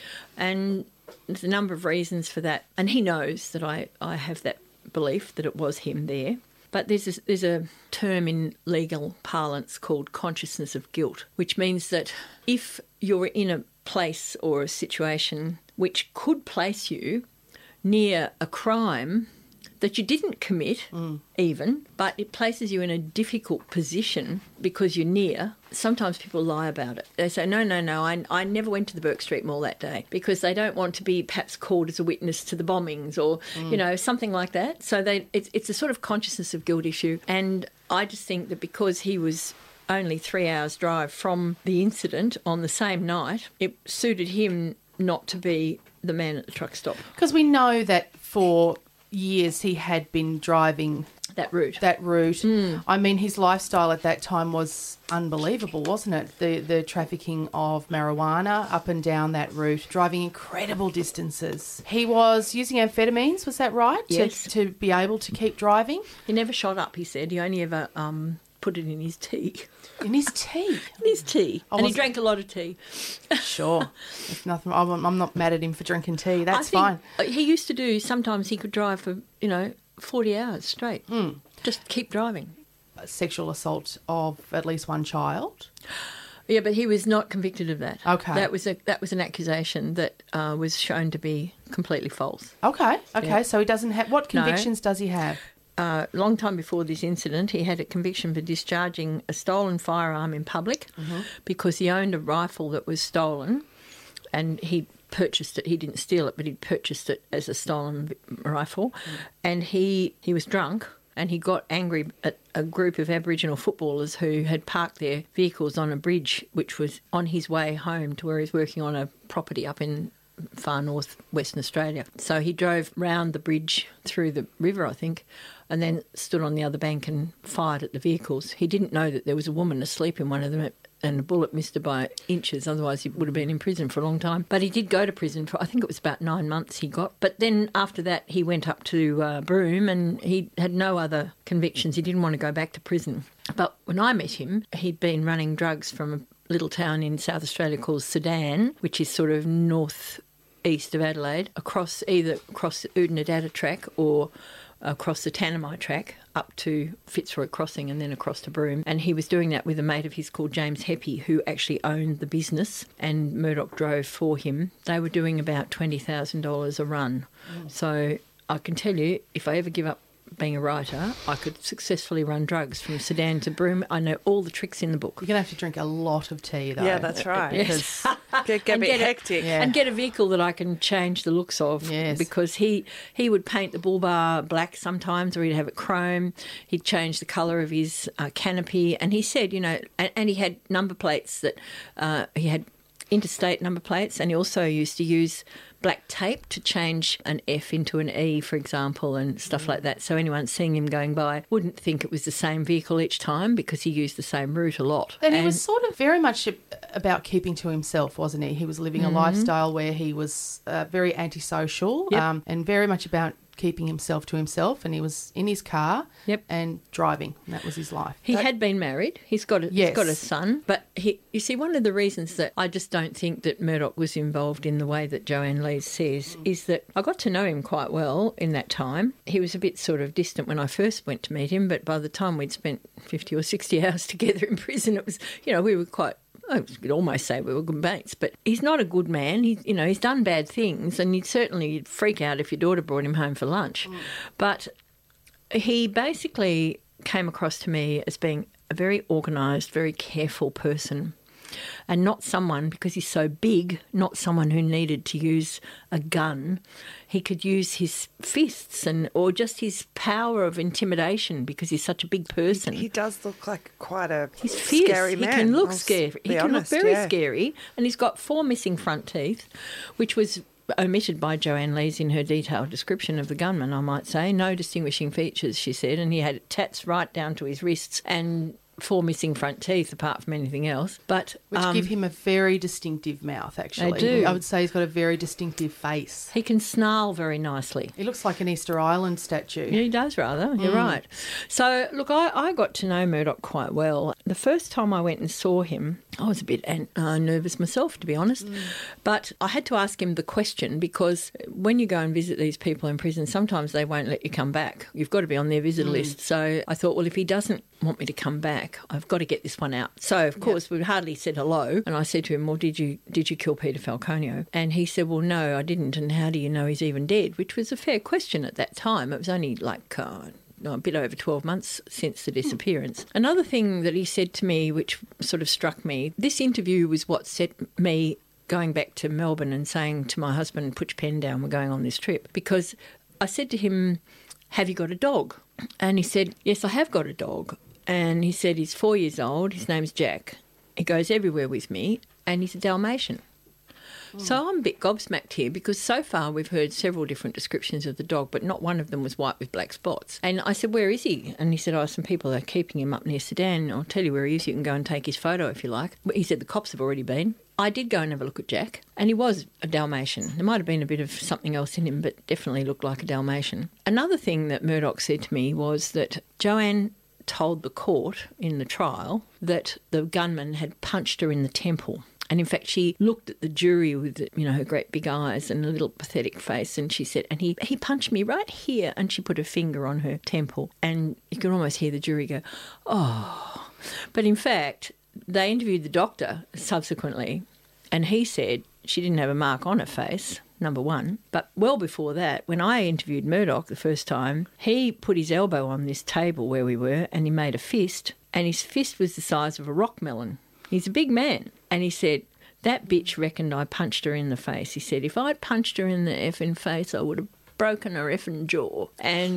And there's a number of reasons for that. And he knows that I, I have that belief that it was him there. But there's a, there's a term in legal parlance called consciousness of guilt, which means that if you're in a place or a situation which could place you near a crime that you didn't commit mm. even, but it places you in a difficult position because you're near, sometimes people lie about it. They say, no, no, no, I, I never went to the Burke Street Mall that day, because they don't want to be perhaps called as a witness to the bombings or, mm. you know, something like that. So they, it's, it's a sort of consciousness of guilt issue. And I just think that because he was only three hours drive from the incident on the same night, it suited him not to be the man at the truck stop. Because we know that for years he had been driving that route. That route. Mm. I mean, his lifestyle at that time was unbelievable, wasn't it? The the trafficking of marijuana up and down that route, driving incredible distances. He was using amphetamines, was that right? Yes. To, to be able to keep driving? He never shot up, he said. He only ever um, put it in his tea. In his tea? In his tea. I and he was... drank a lot of tea. Sure. It's nothing. I'm, I'm not mad at him for drinking tea. That's I think fine. He used to do, sometimes he could drive for, you know, forty hours straight. Mm. Just keep driving. Sexual assault of at least one child? Yeah, but he was not convicted of that. Okay. That was a that was an accusation that uh, was shown to be completely false. Okay. Okay. Yeah. So he doesn't have... What convictions no. does he have? A uh, long time before this incident, he had a conviction for discharging a stolen firearm in public mm-hmm. because he owned a rifle that was stolen, and he purchased it. He didn't steal it, but he purchased it as a stolen rifle. Mm. And he, he was drunk, and he got angry at a group of Aboriginal footballers who had parked their vehicles on a bridge which was on his way home to where he was working on a property up in far north Western Australia. So he drove round the bridge through the river, I think, and then stood on the other bank and fired at the vehicles. He didn't know that there was a woman asleep in one of them, and the bullet missed her by inches, otherwise he would have been in prison for a long time. But he did go to prison for, I think it was about nine months he got. But then after that he went up to uh, Broome, and he had no other convictions. He didn't want to go back to prison. But when I met him, he'd been running drugs from a little town in South Australia called Sedan, which is sort of north east of Adelaide, across either across the Oodnadatta track or across the Tanami track up to Fitzroy Crossing and then across to Broome. And he was doing that with a mate of his called James Heppy, who actually owned the business, and Murdoch drove for him. They were doing about twenty thousand dollars a run. Mm. So I can tell you, if I ever give up being a writer, I could successfully run drugs from Sedan to Broome. I know all the tricks in the book. You're going to have to drink a lot of tea, though. Yeah, that's right. Because get, get a bit get hectic. A, Yeah. And get a vehicle that I can change the looks of. Yes. Because he, he would paint the bull bar black sometimes, or he'd have it chrome. He'd change the colour of his uh, canopy. And he said, you know, and, and he had number plates that uh, he had interstate number plates, and he also used to use black tape to change an F into an E, for example, and stuff mm. like that. So anyone seeing him going by wouldn't think it was the same vehicle each time, because he used the same route a lot. And, and he was sort of very much about keeping to himself, wasn't he? He was living mm-hmm. a lifestyle where he was uh, very antisocial yep. um, and very much about keeping himself to himself, and he was in his car yep. and driving, and that was his life. He that, had been married. He's got a, yes. he's got a son. But he, you see, one of the reasons that I just don't think that Murdoch was involved in the way that Joanne Lees says mm. is that I got to know him quite well in that time. He was a bit sort of distant when I first went to meet him, but by the time we'd spent fifty or sixty hours together in prison, it was, you know, we were quite, I could almost say we were good mates, but he's not a good man. He, you know, he's done bad things, and you'd certainly you'd freak out if your daughter brought him home for lunch. Mm. But he basically came across to me as being a very organised, very careful person, and not someone, because he's so big, not someone who needed to use a gun. He could use his fists and or just his power of intimidation, because he's such a big person. He does look like quite a he's fierce. scary man. He can look I'll scary. He can honest, look very yeah. scary, and he's got four missing front teeth, which was omitted by Joanne Lees in her detailed description of the gunman, I might say. No distinguishing features, she said, and he had tats right down to his wrists and four missing front teeth apart from anything else. But Which um, give him a very distinctive mouth, actually. They do. I would say he's got a very distinctive face. He can snarl very nicely. He looks like an Easter Island statue. Yeah, he does rather, you're Mm. right. So, look, I, I got to know Murdoch quite well. The first time I went and saw him, I was a bit uh, nervous myself, to be honest. Mm. But I had to ask him the question, because when you go and visit these people in prison, sometimes they won't let you come back. You've got to be on their visitor mm. list. So I thought, well, if he doesn't want me to come back, I've got to get this one out. So, of course, yep. we hardly said hello. And I said to him, well, did you did you kill Peter Falconio? And he said, well, no, I didn't. And how do you know he's even dead? Which was a fair question at that time. It was only like uh, a bit over twelve months since the disappearance. Hmm. Another thing that he said to me, which sort of struck me, this interview was what set me going back to Melbourne and saying to my husband, put your pen down, we're going on this trip. Because I said to him, have you got a dog? And he said, yes, I have got a dog. And he said he's four years old, his name's Jack. He goes everywhere with me, and he's a Dalmatian. Mm. So I'm a bit gobsmacked here, because so far we've heard several different descriptions of the dog, but not one of them was white with black spots. And I said, where is he? And he said, oh, some people are keeping him up near Sedan. I'll tell you where he is. You can go and take his photo if you like. He said the cops have already been. I did go and have a look at Jack, and he was a Dalmatian. There might have been a bit of something else in him, but definitely looked like a Dalmatian. Another thing that Murdoch said to me was that Joanne told the court in the trial that the gunman had punched her in the temple. And in fact, she looked at the jury with, you know, her great big eyes and a little pathetic face, and she said, and he, he punched me right here, and she put her finger on her temple. And you could almost hear the jury go, oh. But in fact, they interviewed the doctor subsequently, and he said she didn't have a mark on her face, number one. But well before that, when I interviewed Murdoch the first time, he put his elbow on this table where we were, and he made a fist, and his fist was the size of a rock melon. He's a big man. And he said, that bitch reckoned I punched her in the face. He said, if I'd punched her in the effing face, I would have broken her effing jaw. And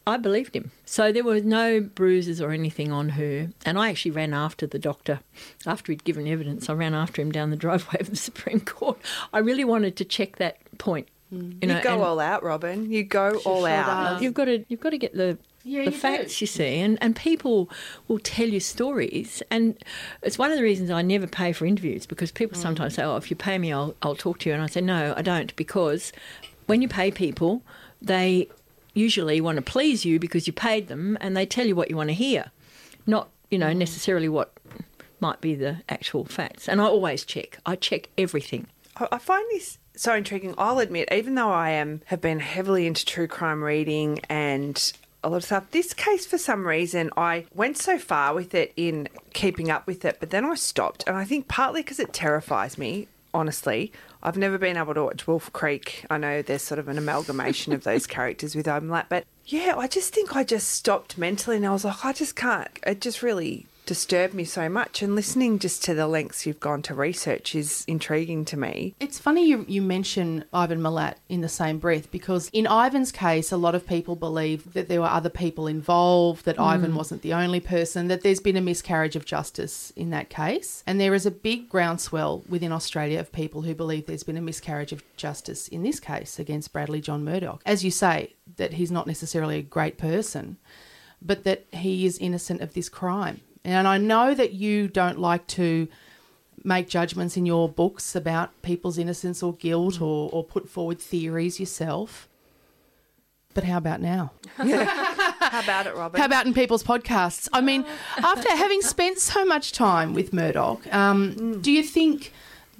I believed him. So there were no bruises or anything on her. And I actually ran after the doctor. After he'd given evidence, I ran after him down the driveway of the Supreme Court. I really wanted to check that point. Mm. You know, you go and all out, Robin. You go all sure out. does. You've got to, you've got to get the... Yeah, the you facts, do. you see, and, and people will tell you stories, and it's one of the reasons I never pay for interviews, because people mm. sometimes say, oh, if you pay me, I'll, I'll talk to you, and I say, no, I don't, because when you pay people, they usually want to please you because you paid them, and they tell you what you want to hear, not, you know, mm. necessarily what might be the actual facts. And I always check. I check everything. I find this so intriguing. I'll admit, even though I am have been heavily into true crime reading and a lot of stuff, this case, for some reason, I went so far with it in keeping up with it, but then I stopped. And I think partly because it terrifies me, honestly. I've never been able to watch Wolf Creek. I know there's sort of an amalgamation of those characters with Openlat, but yeah, I just think I just stopped mentally and I was like, I just can't. It just really disturbed me so much, and listening just to the lengths you've gone to research is intriguing to me. It's funny you, you mention Ivan Milat in the same breath, because in Ivan's case, a lot of people believe that there were other people involved, that mm. Ivan wasn't the only person, that there's been a miscarriage of justice in that case. And there is a big groundswell within Australia of people who believe there's been a miscarriage of justice in this case against Bradley John Murdoch. As you say, that he's not necessarily a great person, but that he is innocent of this crime. And I know that you don't like to make judgments in your books about people's innocence or guilt or, or put forward theories yourself. But how about now? How about it, Robin? How about in people's podcasts? I mean, after having spent so much time with Murdoch, um, mm. do you think...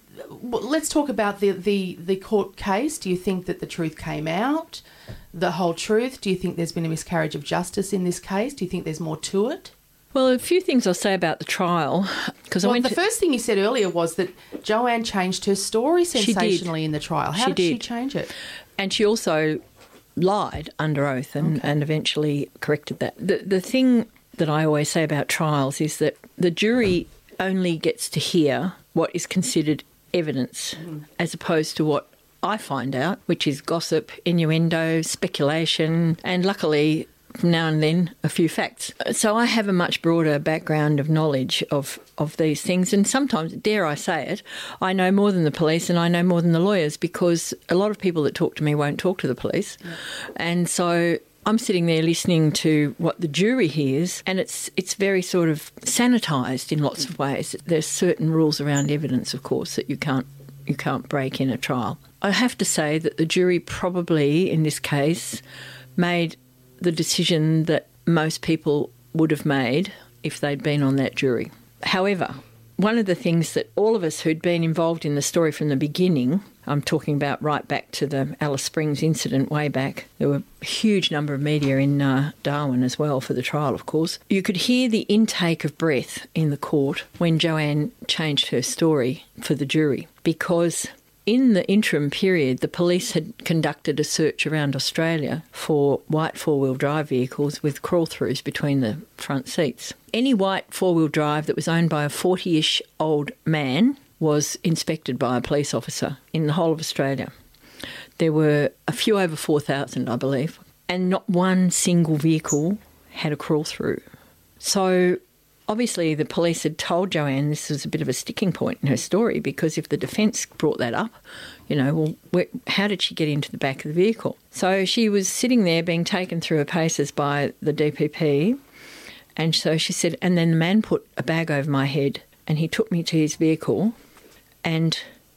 Let's talk about the, the, the court case. Do you think that the truth came out, the whole truth? Do you think there's been a miscarriage of justice in this case? Do you think there's more to it? Well, a few things I'll say about the trial. Because well, I went the to... first thing you said earlier was that Joanne changed her story sensationally in the trial. How she did, did she change it? And she also lied under oath and, okay. and eventually corrected that. The, the thing that I always say about trials is that the jury only gets to hear what is considered evidence mm. as opposed to what I find out, which is gossip, innuendo, speculation, and luckily... now and then a few facts. So I have a much broader background of knowledge of, of these things, and sometimes, dare I say it, I know more than the police and I know more than the lawyers, because a lot of people that talk to me won't talk to the police. Yeah. And so I'm sitting there listening to what the jury hears, and it's it's very sort of sanitised in lots of ways. There's certain rules around evidence, of course, that you can't you can't break in a trial. I have to say that the jury probably, in this case, made the decision that most people would have made if they'd been on that jury. However, one of the things that all of us who'd been involved in the story from the beginning, I'm talking about right back to the Alice Springs incident way back, there were a huge number of media in uh, Darwin as well for the trial, of course. You could hear the intake of breath in the court when Joanne changed her story for the jury, because... in the interim period, the police had conducted a search around Australia for white four-wheel drive vehicles with crawl-throughs between the front seats. Any white four-wheel drive that was owned by a forty-ish old man was inspected by a police officer in the whole of Australia. There were a few over four thousand, I believe, and not one single vehicle had a crawl-through. So... obviously, the police had told Joanne this was a bit of a sticking point in her story, because if the defence brought that up, you know, well, where, how did she get into the back of the vehicle? So she was sitting there being taken through her paces by the D P P, and so she said, and then the man put a bag over my head and he took me to his vehicle and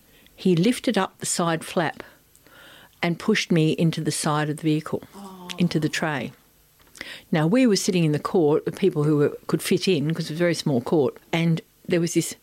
he lifted up the side flap and pushed me into the side of the vehicle, oh. into the tray. Now, we were sitting in the court, the people who were, could fit in, because it was a very small court, and there was this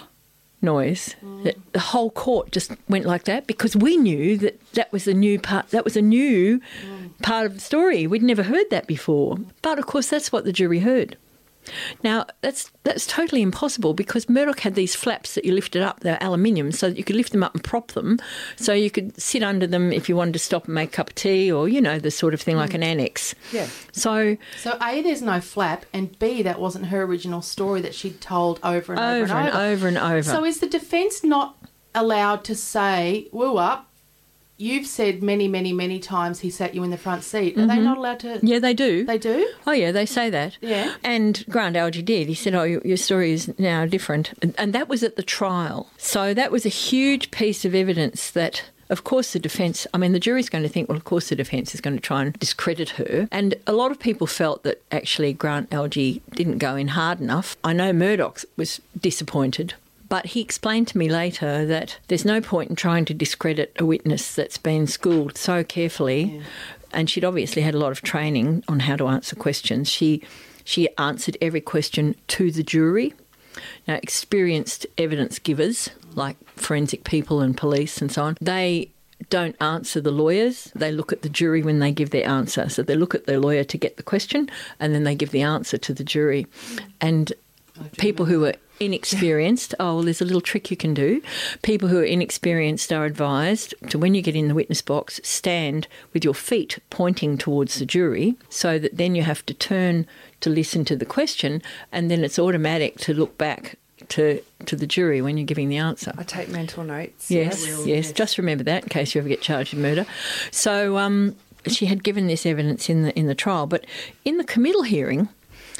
noise. Mm. That the whole court just went like that, because we knew that that was a new part, that was a new mm. part of the story. We'd never heard that before. But, of course, that's what the jury heard. Now, that's that's totally impossible, because Murdoch had these flaps that you lifted up, they're aluminium, so that you could lift them up and prop them, so you could sit under them if you wanted to stop and make a cup of tea, or, you know, the sort of thing mm. like an annex. Yeah. So, so A, there's no flap, and B, that wasn't her original story that she'd told over and over, over and over. and over and over. So is the defence not allowed to say, woo up, you've said many, many, many times he sat you in the front seat. Are mm-hmm. they not allowed to? Yeah, they do. They do? Oh, yeah, they say that. Yeah. And Grant Algie did. He said, oh, your story is now different. And that was at the trial. So that was a huge piece of evidence that, of course, the defence, I mean, the jury's going to think, well, of course the defence is going to try and discredit her. And a lot of people felt that actually Grant Algie didn't go in hard enough. I know Murdoch was disappointed. But he explained to me later that there's no point in trying to discredit a witness that's been schooled so carefully, yeah. and she'd obviously had a lot of training on how to answer questions. She she answered every question to the jury. Now, experienced evidence givers, like forensic people and police and so on, they don't answer the lawyers. They look at the jury when they give their answer. So they look at their lawyer to get the question, and then they give the answer to the jury. And people who are inexperienced, oh, well, there's a little trick you can do. People who are inexperienced are advised to, when you get in the witness box, stand with your feet pointing towards the jury so that then you have to turn to listen to the question, and then it's automatic to look back to to the jury when you're giving the answer. I take mental notes. Yes, yes. yes. Just remember that in case you ever get charged with murder. So um, she had given this evidence in the in the trial, but in the committal hearing,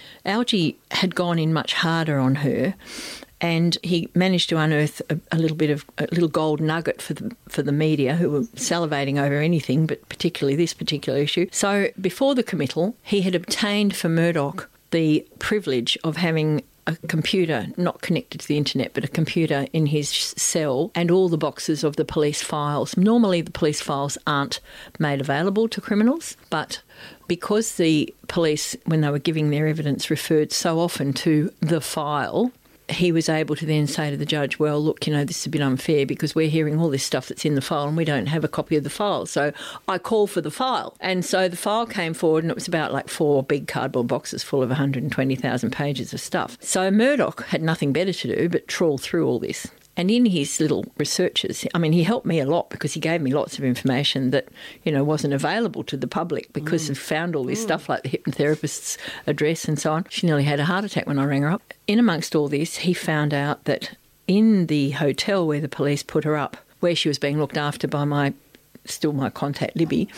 Algie had gone in much harder on her, and he managed to unearth a, a little bit of a little gold nugget for the for the media, who were salivating over anything, but particularly this particular issue. So before the committal, he had obtained for Murdoch the privilege of having a computer not connected to the internet, but a computer in his cell, and all the boxes of the police files. Normally the police files aren't made available to criminals, but because the police, when they were giving their evidence, referred so often to the file, he was able to then say to the judge, well, look, you know, this is a bit unfair because we're hearing all this stuff that's in the file and we don't have a copy of the file. So I call for the file. And so the file came forward, and it was about like four big cardboard boxes full of one hundred twenty thousand pages of stuff. So Murdoch had nothing better to do but trawl through all this. And in his little researches, I mean, he helped me a lot because he gave me lots of information that, you know, wasn't available to the public because mm. he found all this mm. stuff like the hypnotherapist's address and so on. She nearly had a heart attack when I rang her up. In amongst all this, he found out that in the hotel where the police put her up, where she was being looked after by my, still my contact, Libby,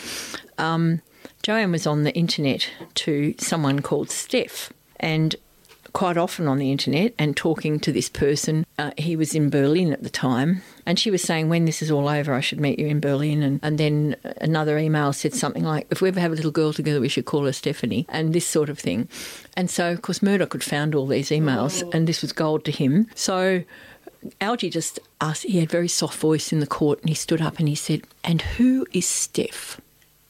um, Joanne was on the internet to someone called Steph, and quite often on the internet and talking to this person. Uh, he was in Berlin at the time, and she was saying, when this is all over, I should meet you in Berlin. And, and then another email said something like, if we ever have a little girl together, we should call her Stephanie, and this sort of thing. And so, of course, Murdoch had found all these emails, oh. and this was gold to him. So Algie just asked, he had a very soft voice in the court, and he stood up and he said, and who is Steph?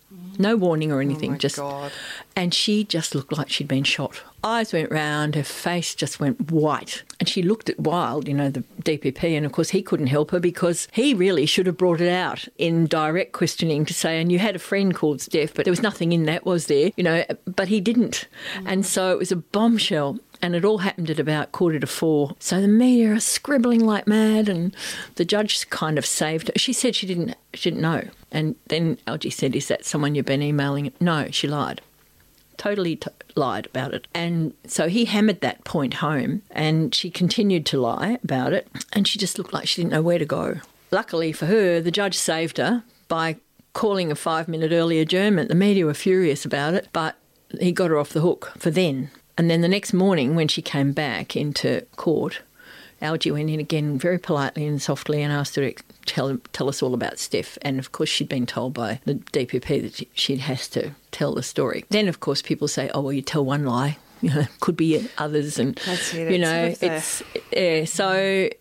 No warning or anything. Oh my just God. And she just looked like she'd been shot. Eyes went round, her face just went white. And she looked at Wild, you know, the D P P, and of course he couldn't help her because he really should have brought it out in direct questioning to say, and you had a friend called Steph, but there was nothing in that, was there? You know, but he didn't. Mm. And so it was a bombshell. And it all happened at about quarter to four. So the media are scribbling like mad, and the judge kind of saved her. She said she didn't, she didn't know. And then Algie said, is that someone you've been emailing? No, she lied. Totally t- lied about it. And so he hammered that point home, and she continued to lie about it, and she just looked like she didn't know where to go. Luckily for her, the judge saved her by calling a five-minute early adjournment. The media were furious about it, but he got her off the hook for then. And then the next morning when she came back into court, Algie went in again very politely and softly and asked her to tell, tell us all about Steph. And, of course, she'd been told by the D P P that she has to tell the story. Then, of course, people say, oh, well, you tell one lie. You know, could be others. And, That's it. you know, it's... Yeah, so...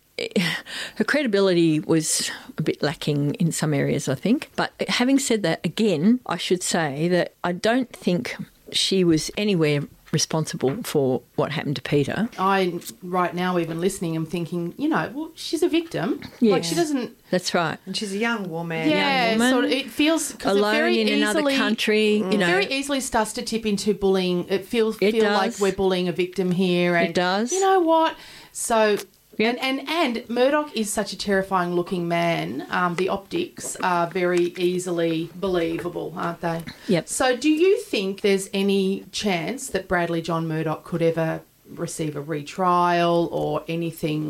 Her credibility was a bit lacking in some areas, I think. But having said that, again, I should say that I don't think she was anywhere responsible for what happened to Peter. I, right now, even listening, I'm thinking, you know, well, she's a victim. Yeah. Like, she doesn't... That's right. And she's a young woman. Yeah, young woman, sort of, it feels... alone it very in easily, another country, you know. Very easily starts to tip into bullying. It feels it feel does. like we're bullying a victim here. And it does. You know what? So... Yep. And, and and Murdoch is such a terrifying looking man. Um, the optics are very easily believable, aren't they? Yep. So do you think there's any chance that Bradley John Murdoch could ever receive a retrial or anything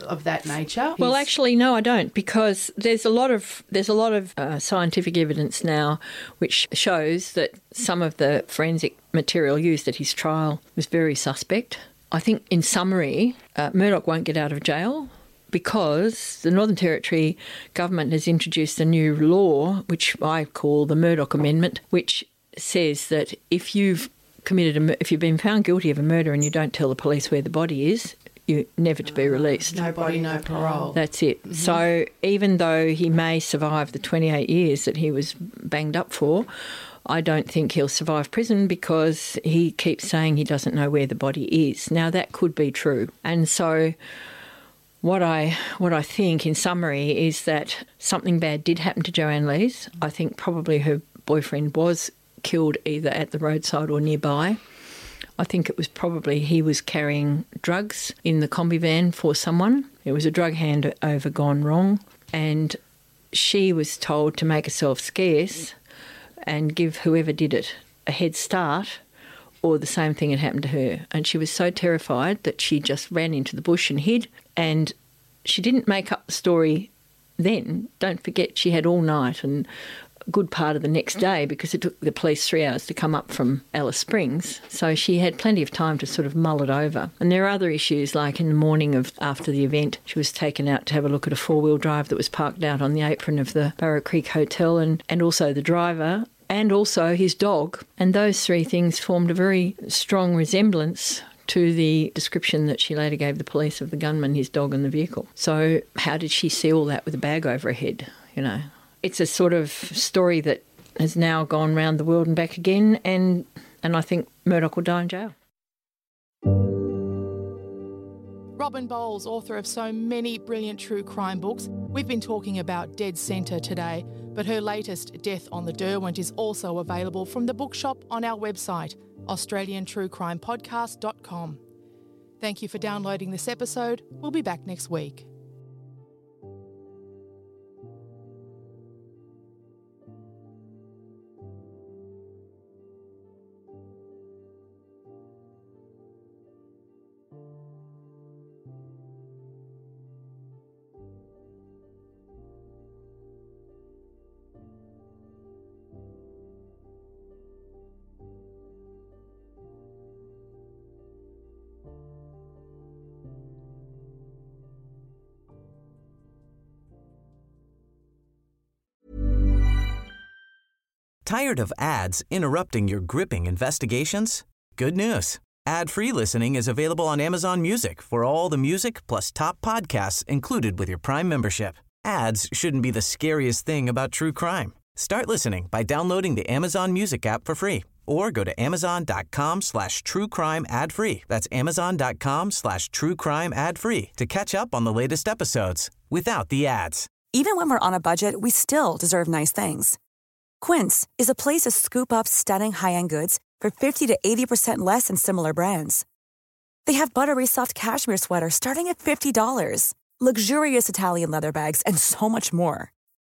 of that nature? Well, He's- actually, no, I don't, because there's a lot of there's a lot of uh, scientific evidence now which shows that some of the forensic material used at his trial was very suspect. I think, in summary, uh, Murdoch won't get out of jail because the Northern Territory government has introduced a new law, which I call the Murdoch Amendment, which says that if you've committed a, if you've been found guilty of a murder and you don't tell the police where the body is, you're never to be released. No body, no parole. That's it. Mm-hmm. So even though he may survive the twenty-eight years that he was banged up for, I don't think he'll survive prison because he keeps saying he doesn't know where the body is. Now, that could be true. And so what I what I think, in summary, is that something bad did happen to Joanne Lees. I think probably her boyfriend was killed either at the roadside or nearby. I think it was probably he was carrying drugs in the combi van for someone. It was a drug handover gone wrong, and she was told to make herself scarce and give whoever did it a head start, or the same thing had happened to her. And she was so terrified that she just ran into the bush and hid. And she didn't make up the story then. Don't forget, she had all night and a good part of the next day, because it took the police three hours to come up from Alice Springs. So she had plenty of time to sort of mull it over. And there are other issues, like in the morning of after the event, she was taken out to have a look at a four-wheel drive that was parked out on the apron of the Barrow Creek Hotel, and, and also the driver and also his dog. And those three things formed a very strong resemblance to the description that she later gave the police of the gunman, his dog and the vehicle. So how did she see all that with a bag over her head, you know? It's a sort of story that has now gone round the world and back again, and, and I think Murdoch will die in jail. Robin Bowles, author of so many brilliant true crime books. We've been talking about Dead Centre today, but her latest, Death on the Derwent, is also available from the bookshop on our website, australian true crime podcast dot com. Thank you for downloading this episode. We'll be back next week. Tired of ads interrupting your gripping investigations? Good news. Ad-free listening is available on Amazon Music for all the music plus top podcasts included with your Prime membership. Ads shouldn't be the scariest thing about true crime. Start listening by downloading the Amazon Music app for free or go to amazon.com slash true crime ad free. That's amazon.com slash true crime ad free to catch up on the latest episodes without the ads. Even when we're on a budget, we still deserve nice things. Quince is a place to scoop up stunning high-end goods for fifty to eighty percent less than similar brands. They have buttery soft cashmere sweaters starting at fifty dollars, luxurious Italian leather bags, and so much more.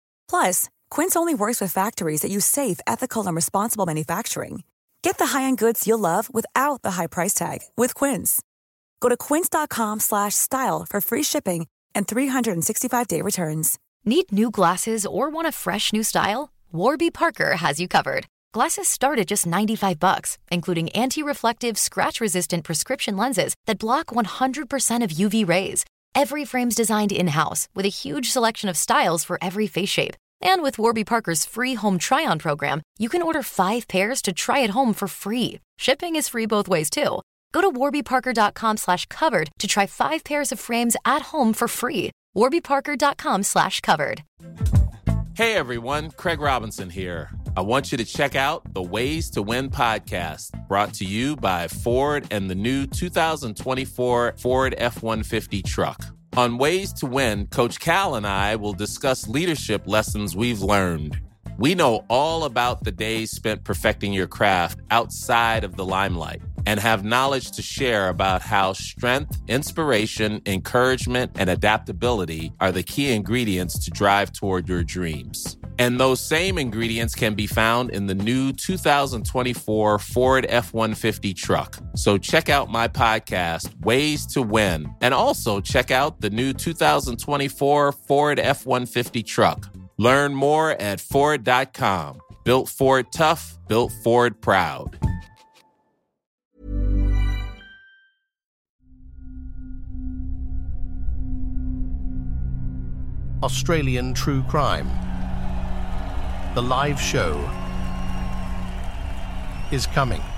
Plus, Quince only works with factories that use safe, ethical, and responsible manufacturing. Get the high-end goods you'll love without the high price tag with Quince. Go to quince.com slash style for free shipping and three sixty-five day returns. Need new glasses or want a fresh new style? Warby Parker has you covered. Glasses start at just ninety-five bucks, including anti-reflective, scratch-resistant prescription lenses that block one hundred percent of U V rays. Every frame's designed in-house with a huge selection of styles for every face shape. And with Warby Parker's free home try-on program, you can order five pairs to try at home for free. Shipping is free both ways, too. Go to warbyparker.com slash covered to try five pairs of frames at home for free. warbyparker.com slash covered. Hey everyone, Craig Robinson here. I want you to check out the Ways to Win podcast, brought to you by Ford and the new two thousand twenty-four Ford F one fifty truck. On Ways to Win, Coach Cal and I will discuss leadership lessons we've learned. We know all about the days spent perfecting your craft outside of the limelight and have knowledge to share about how strength, inspiration, encouragement, and adaptability are the key ingredients to drive toward your dreams. And those same ingredients can be found in the new two thousand twenty-four Ford F one fifty truck. So check out my podcast, Ways to Win, and also check out the new two thousand twenty-four Ford F one fifty truck. Learn more at Ford dot com. Built Ford tough, built Ford proud. Australian True Crime. The live show is coming.